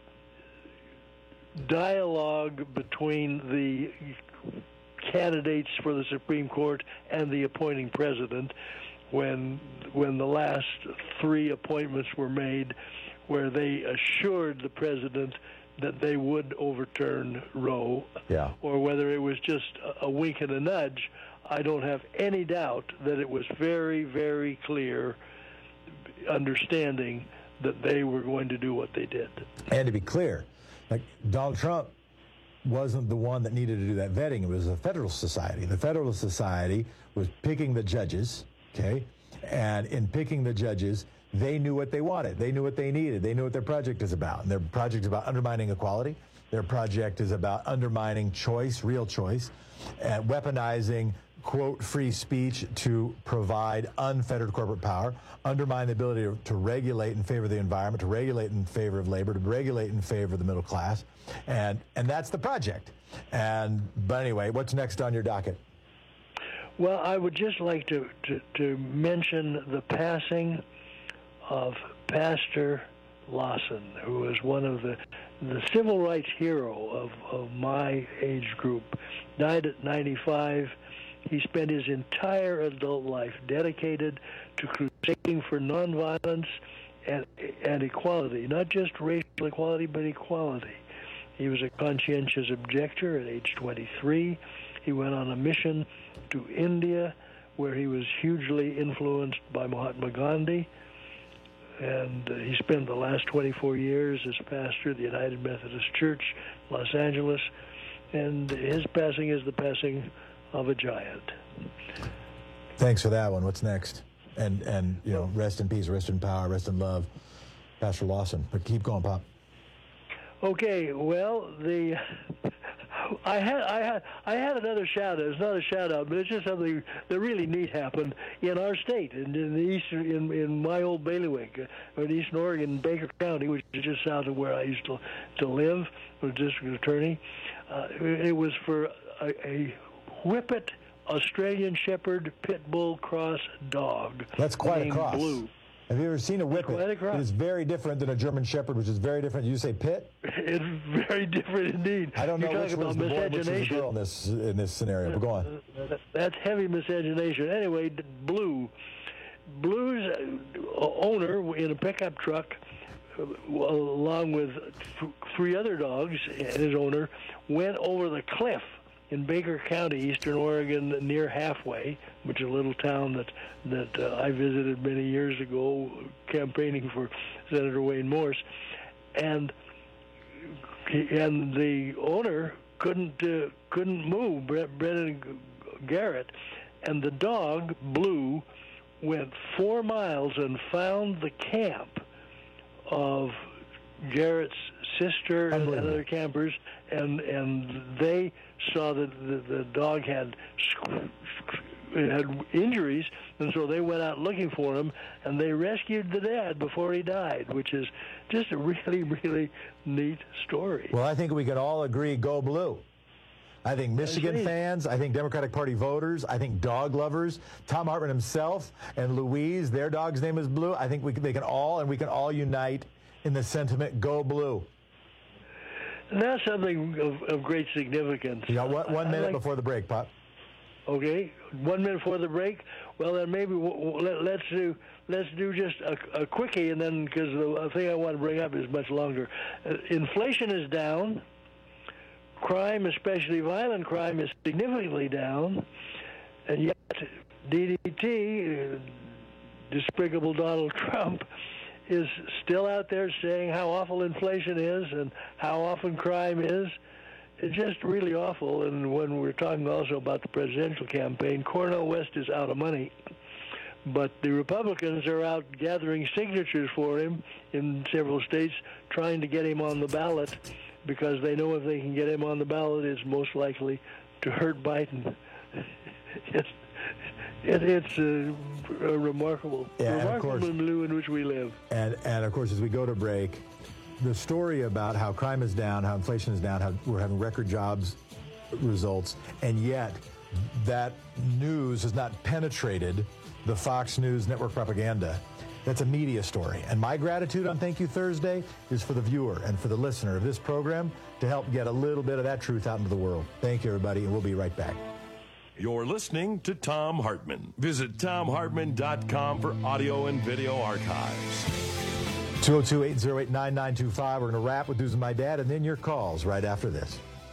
dialogue between the candidates for the Supreme Court and the appointing president when when the last three appointments were made, where they assured the president that they would overturn Roe, yeah. or whether it was just a, a wink and a nudge. I don't have any doubt that it was very, very clear understanding that they were going to do what they did. And to be clear, like Donald Trump wasn't the one that needed to do that vetting. It was the Federalist Society. The Federalist Society was picking the judges, okay? And in picking the judges, they knew what they wanted. They knew what they needed. They knew what their project is about. And their project is about undermining equality. Their project is about undermining choice, real choice, and weaponizing, quote, free speech to provide unfettered corporate power, undermine the ability to, to regulate in favor of the environment, to regulate in favor of labor, to regulate in favor of the middle class. And and that's the project. And but anyway, what's next on your docket? Well, I would just like to, to, to mention the passing of Pastor Lawson, who was one of the the civil rights hero of, of my age group. Died at ninety-five. He spent his entire adult life dedicated to crusading for nonviolence and, and equality, not just racial equality, but equality. He was a conscientious objector at age twenty-three. He went on a mission to India, where he was hugely influenced by Mahatma Gandhi. And uh, he spent the last twenty-four years as pastor of the United Methodist Church, Los Angeles. And his passing is the passing of a giant. Thanks for that one. What's next? And, and you know, rest in peace, rest in power, rest in love, Pastor Lawson. But keep going, Pop. Okay, well, the I had I had I had another shout out. It's not a shout out, but it's just something that really neat happened in our state, in, in the eastern, in, in my old bailiwick, uh, in Eastern Oregon, Baker County, which is just south of where I used to to live, was district attorney. Uh, it was for a, a Whippet Australian Shepherd Pit Bull Cross dog. That's quite a named cross. Blue. Have you ever seen a Whippet? Quite a cross. It is very different than a German Shepherd, which is very different. You say pit? It's very different indeed. I don't know You're which talking was about the boy, which was the miscegenation. girl in this in this scenario. But go on. That's heavy miscegenation. Anyway, Blue, Blue's owner in a pickup truck, along with three other dogs, and his owner went over the cliff in Baker County, Eastern Oregon, near Halfway, which is a little town that that uh, I visited many years ago, campaigning for Senator Wayne Morse, and and the owner couldn't uh, couldn't move, Brendan Garrett, and the dog Blue went four miles and found the camp of Garrett's sister and other campers, and and they saw that the, the dog had had injuries, and so they went out looking for him, and they rescued the dad before he died, which is just a really, really neat story. Well, I think we can all agree, go Blue. I think Michigan fans, I think Democratic Party voters, I think dog lovers, Tom Hartman himself and Louise, their dog's name is Blue. I think we can, they can all, and we can all unite in the sentiment, go Blue. And that's something of, of great significance. You got one, one minute like, before the break, Pop. Okay, one minute before the break. Well, then maybe we'll, let, let's do let's do just a, a quickie, and then because the thing I want to bring up is much longer. Uh, inflation is down. Crime, especially violent crime, is significantly down, and yet D D T, uh, despicable Donald Trump, is still out there saying how awful inflation is and how often crime is. It's just really awful. And when we're talking also about the presidential campaign, Cornel West is out of money. But the Republicans are out gathering signatures for him in several states, trying to get him on the ballot, because they know if they can get him on the ballot, it's most likely to hurt Biden. it's it, it's a, a remarkable, yeah, remarkable milieu in which we live. And, and, of course, as we go to break, the story about how crime is down, how inflation is down, how we're having record jobs results, and yet that news has not penetrated the Fox News network propaganda. That's a media story. And my gratitude on Thank You Thursday is for the viewer and for the listener of this program to help get a little bit of that truth out into the world. Thank you, everybody, and we'll be right back. You're listening to Thom Hartmann. Visit tom hartmann dot com for audio and video archives. two oh two, eight oh eight, nine nine two five. We're going to wrap with News of My Dad and then your calls right after this.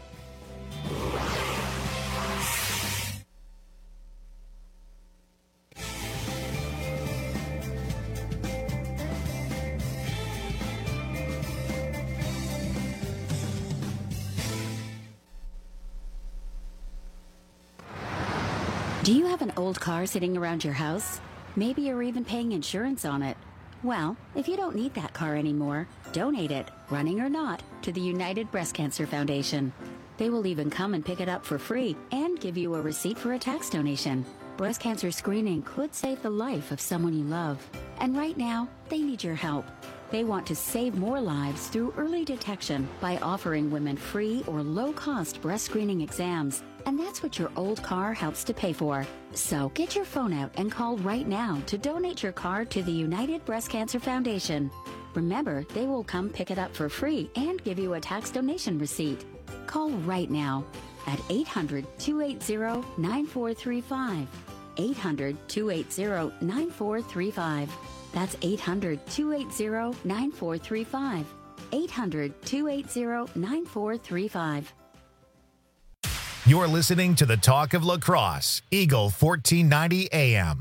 Do you have an old car sitting around your house? Maybe you're even paying insurance on it. Well, if you don't need that car anymore, donate it, running or not, to the United Breast Cancer Foundation. They will even come and pick it up for free and give you a receipt for a tax donation. Breast cancer screening could save the life of someone you love. And right now, they need your help. They want to save more lives through early detection by offering women free or low-cost breast screening exams. And that's what your old car helps to pay for. So get your phone out and call right now to donate your car to the United Breast Cancer Foundation. Remember, they will come pick it up for free and give you a tax donation receipt. Call right now at eight hundred, two eight zero, nine four three five. eight hundred, two eight zero, nine four three five. That's eight hundred, two eight zero, nine four three five. eight hundred, two eight zero, nine four three five. You're listening to the Talk of La Crosse, Eagle fourteen ninety A M.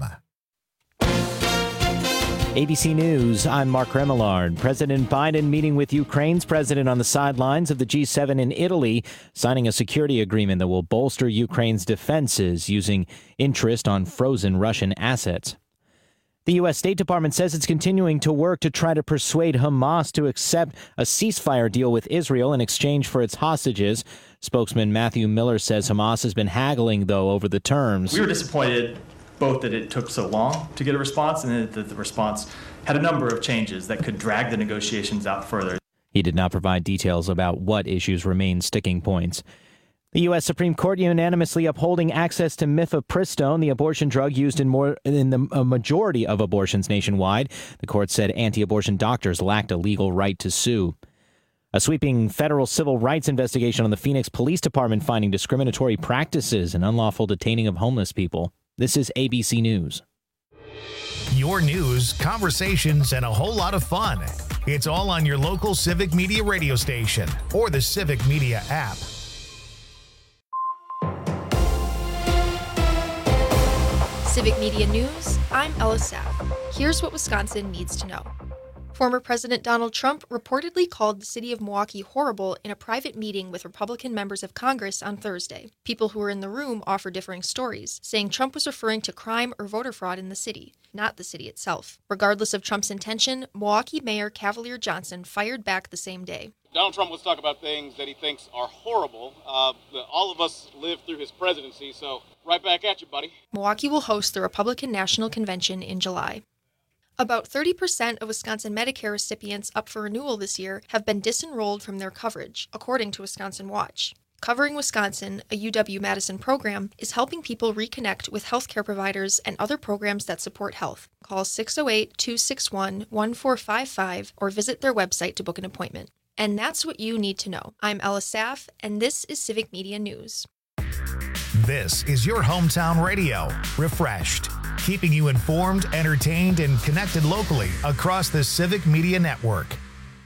A B C News, I'm Mark Remillard. President Biden meeting with Ukraine's president on the sidelines of the G seven in Italy, signing a security agreement that will bolster Ukraine's defenses using interest on frozen Russian assets. The U S. State Department says it's continuing to work to try to persuade Hamas to accept a ceasefire deal with Israel in exchange for its hostages. Spokesman Matthew Miller says Hamas has been haggling, though, over the terms. We were disappointed both that it took so long to get a response and that the response had a number of changes that could drag the negotiations out further. He did not provide details about what issues remain sticking points. The U S. Supreme Court unanimously upholding access to mifepristone, the abortion drug used in more in the a majority of abortions nationwide. The court said anti-abortion doctors lacked a legal right to sue. A sweeping federal civil rights investigation on the Phoenix Police Department finding discriminatory practices and unlawful detaining of homeless people. This is A B C News. Your news, conversations, and a whole lot of fun. It's all on your local Civic Media radio station or the Civic Media app. Civic Media News, I'm Ella Saff. Here's what Wisconsin needs to know. Former President Donald Trump reportedly called the city of Milwaukee horrible in a private meeting with Republican members of Congress on Thursday. People who were in the room offer differing stories, saying Trump was referring to crime or voter fraud in the city, not the city itself. Regardless of Trump's intention, Milwaukee Mayor Cavalier Johnson fired back the same day. Donald Trump wants to talk about things that he thinks are horrible. Uh, all of us lived through his presidency, so right back at you, buddy. Milwaukee will host the Republican National Convention in July. About thirty percent of Wisconsin Medicare recipients up for renewal this year have been disenrolled from their coverage, according to Wisconsin Watch. Covering Wisconsin, a U W-Madison program, is helping people reconnect with healthcare providers and other programs that support health. Call six oh eight, two six one, one four five five or visit their website to book an appointment. And that's what you need to know. I'm Ella Saff, and this is Civic Media News. This is your hometown radio, refreshed, keeping you informed, entertained, and connected locally across the Civic Media Network.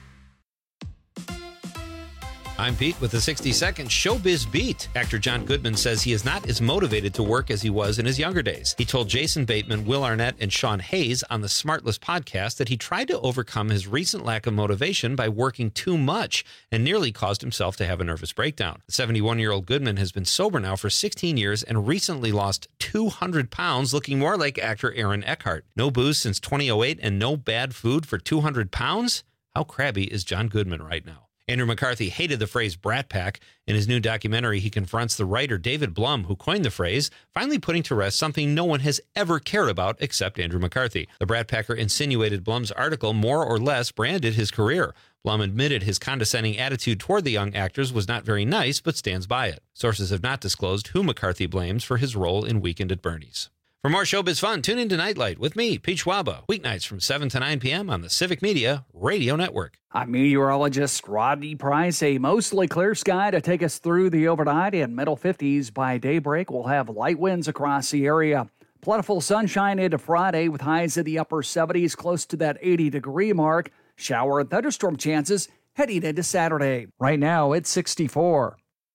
I'm Pete with the sixty-second Showbiz Beat. Actor John Goodman says he is not as motivated to work as he was in his younger days. He told Jason Bateman, Will Arnett, and Sean Hayes on the Smartless podcast that he tried to overcome his recent lack of motivation by working too much and nearly caused himself to have a nervous breakdown. The seventy-one-year-old Goodman has been sober now for sixteen years and recently lost two hundred pounds, looking more like actor Aaron Eckhart. No booze since twenty oh eight and no bad food for two hundred pounds? How crabby is John Goodman right now? Andrew McCarthy hated the phrase Brat Pack. In his new documentary, he confronts the writer David Blum, who coined the phrase, finally putting to rest something no one has ever cared about except Andrew McCarthy. The Brat Packer insinuated Blum's article more or less branded his career. Blum admitted his condescending attitude toward the young actors was not very nice, but stands by it. Sources have not disclosed who McCarthy blames for his role in Weekend at Bernie's. For more showbiz fun, tune in to Nightlight with me, Pete Schwaba, weeknights from seven to nine p.m. on the Civic Media Radio Network. I'm meteorologist Rodney Price. A mostly clear sky to take us through the overnight and middle fifties. By daybreak, we'll have light winds across the area. Plentiful sunshine into Friday with highs in the upper seventies, close to that eighty-degree mark. Shower and thunderstorm chances heading into Saturday. Right now, it's sixty-four.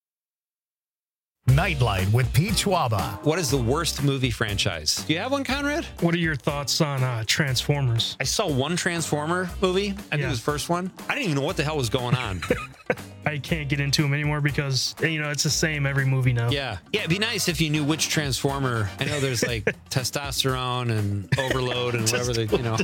Nightlight with Pete Schwaba. What is the worst movie franchise? Do you have one, Conrad? What are your thoughts on uh, Transformers? I saw one Transformer movie. I think Yeah. it was the first one. I didn't even know what the hell was going on. I can't get into them anymore because, you know, it's the same every movie now. Yeah. Yeah, it'd be nice if you knew which Transformer. I know there's like testosterone and overload and whatever they, you know.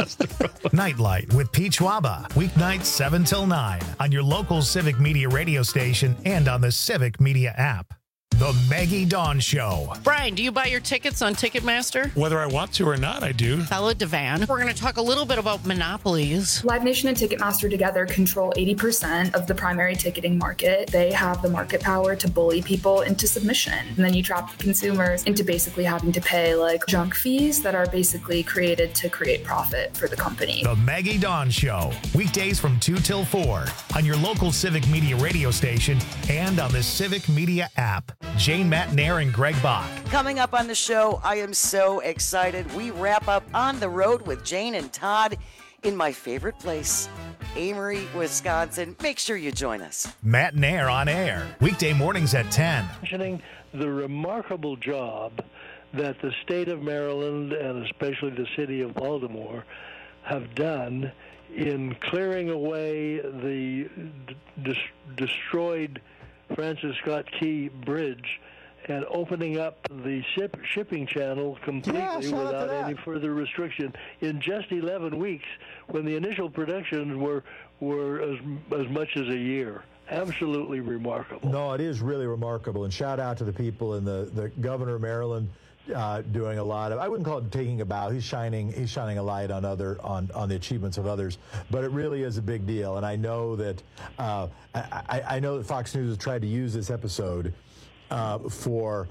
Nightlight with Pete Schwaba. Weeknights seven till nine on your local Civic Media radio station and on the Civic Media app. The Maggie Dawn Show. Brian, do you buy your tickets on Ticketmaster? Whether I want to or not, I do. Bella Devan. We're going to talk a little bit about monopolies. Live Nation and Ticketmaster together control eighty percent of the primary ticketing market. They have the market power to bully people into submission. And then you trap the consumers into basically having to pay like junk fees that are basically created to create profit for the company. The Maggie Dawn Show. Weekdays from two till four on your local Civic Media radio station and on the Civic Media app. Jane Matnair and Greg Bach. Coming up on the show, I am so excited. We wrap up On the Road with Jane and Todd in my favorite place, Amory, Wisconsin. Make sure you join us. Matnair on air. Weekday mornings at ten. Mentioning the remarkable job that the state of Maryland and especially the city of Baltimore have done in clearing away the d- dis- destroyed Francis Scott Key Bridge and opening up the ship, shipping channel completely Yeah, shout out to without that. any further restriction in just eleven weeks, when the initial predictions were were as as much as a year. Absolutely remarkable. No, it is really remarkable. And shout out to the people in the, the governor of Maryland uh, doing a lot of, I wouldn't call it taking a bow. He's shining he's shining a light on other on, on the achievements of others. But it really is a big deal. And I know that uh, I, I know that Fox News has tried to use this episode uh, for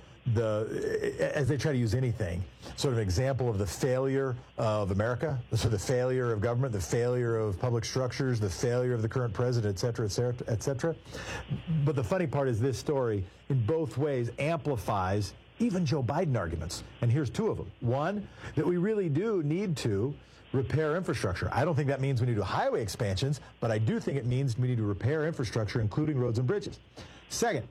the, as they try to use anything, sort of an example of the failure of America, so the failure of government, the failure of public structures, the failure of the current president, et cetera, et cetera, et cetera. But the funny part is this story, in both ways, amplifies even Joe Biden arguments. And here's two of them. One, that we really do need to repair infrastructure. I don't think that means we need to do highway expansions, but I do think it means we need to repair infrastructure, including roads and bridges. Second,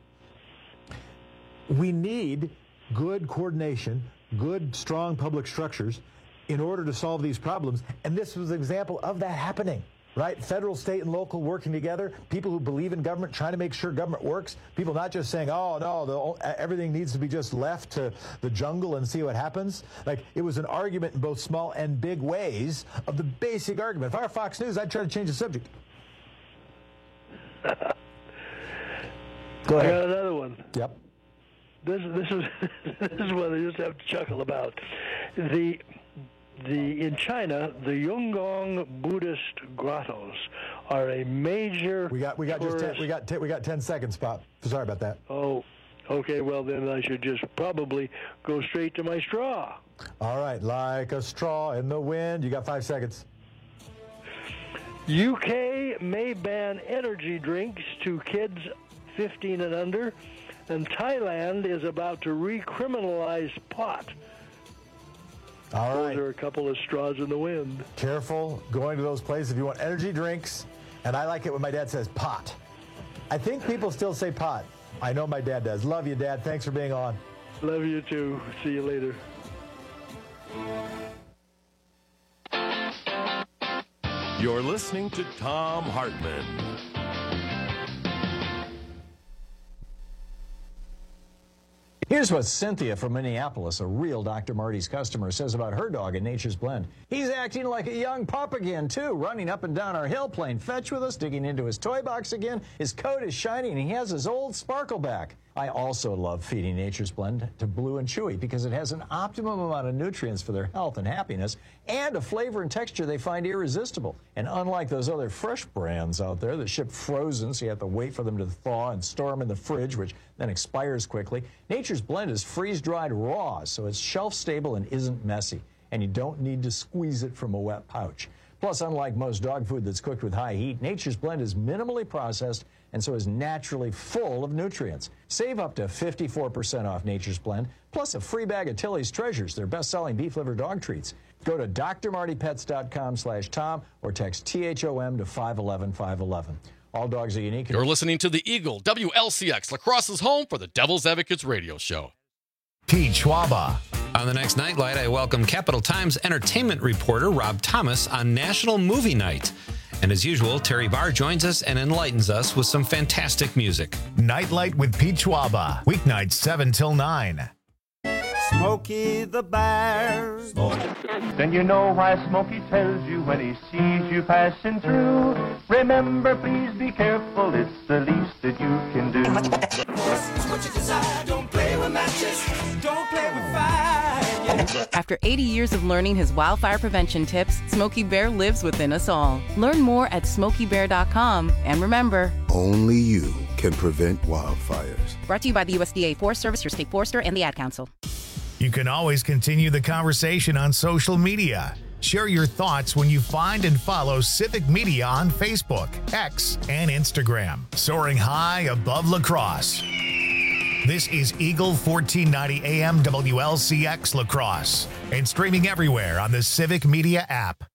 we need good coordination, good, strong public structures in order to solve these problems. And this was an example of that happening, right? Federal, state, and local working together, people who believe in government, trying to make sure government works, people not just saying, oh, no, the, everything needs to be just left to the jungle and see what happens. Like, it was an argument in both small and big ways of the basic argument. If I were Fox News, I'd try to change the subject. Go ahead. I got another one. Yep. This this is this is one I just have to chuckle about. The the in China, the Yungong Buddhist grottos are a major. We got we got tourist... just ten, we got ten, we got ten seconds, Pop. Sorry about that. Oh, okay. Well, then I should just probably go straight to my straw. All right, like a straw in the wind. You got five seconds. U K may ban energy drinks to kids fifteen and under. And Thailand is about to recriminalize pot. All right. Those are a couple of straws in the wind. Careful going to those places if you want energy drinks. And I like it when my dad says pot. I think people still say pot. I know my dad does. Love you, Dad. Thanks for being on. Love you, too. See you later. You're listening to Thom Hartmann. Here's what Cynthia from Minneapolis, a real Doctor Marty's customer, says about her dog at Nature's Blend. He's acting like a young pup again, too, running up and down our hill, playing fetch with us, digging into his toy box again. His coat is shiny, and he has his old sparkle back. I also love feeding Nature's Blend to Blue and Chewy because it has an optimum amount of nutrients for their health and happiness and a flavor and texture they find irresistible. And unlike those other fresh brands out there that ship frozen, so you have to wait for them to thaw and store them in the fridge, which then expires quickly, Nature's Blend is freeze-dried raw, so it's shelf-stable and isn't messy. And you don't need to squeeze it from a wet pouch. Plus, unlike most dog food that's cooked with high heat, Nature's Blend is minimally processed and so is naturally full of nutrients. Save up to fifty-four percent off Nature's Blend, plus a free bag of Tilly's Treasures, their best-selling beef liver dog treats. Go to D R Marty Pets dot com slash Tom or text T H O M to five one one five one one. All dogs are unique. You're listening to the Eagle, W L C X, Lacrosse's home for the Devil's Advocates radio show. Pete Schwaba. On the next Nightlight, I welcome Capital Times entertainment reporter Rob Thomas on National Movie Night. And as usual, Terry Barr joins us and enlightens us with some fantastic music. Nightlight with Pete Schwaba. Weeknights seven till nine. Smokey the Bear. Then you know why Smokey tells you when he sees you passing through. Remember, please be careful, it's the least that you can do. What you desire, don't play with matches, don't play with fire. After eighty years of learning his wildfire prevention tips, Smokey Bear lives within us all. Learn more at smokey bear dot com. And remember, only you can prevent wildfires. Brought to you by the U S D A Forest Service, your state forester, and the Ad Council. You can always continue the conversation on social media. Share your thoughts when you find and follow Civic Media on Facebook, X, and Instagram. Soaring high above La Crosse. This is Eagle fourteen ninety A M W L C X La Crosse and streaming everywhere on the Civic Media app.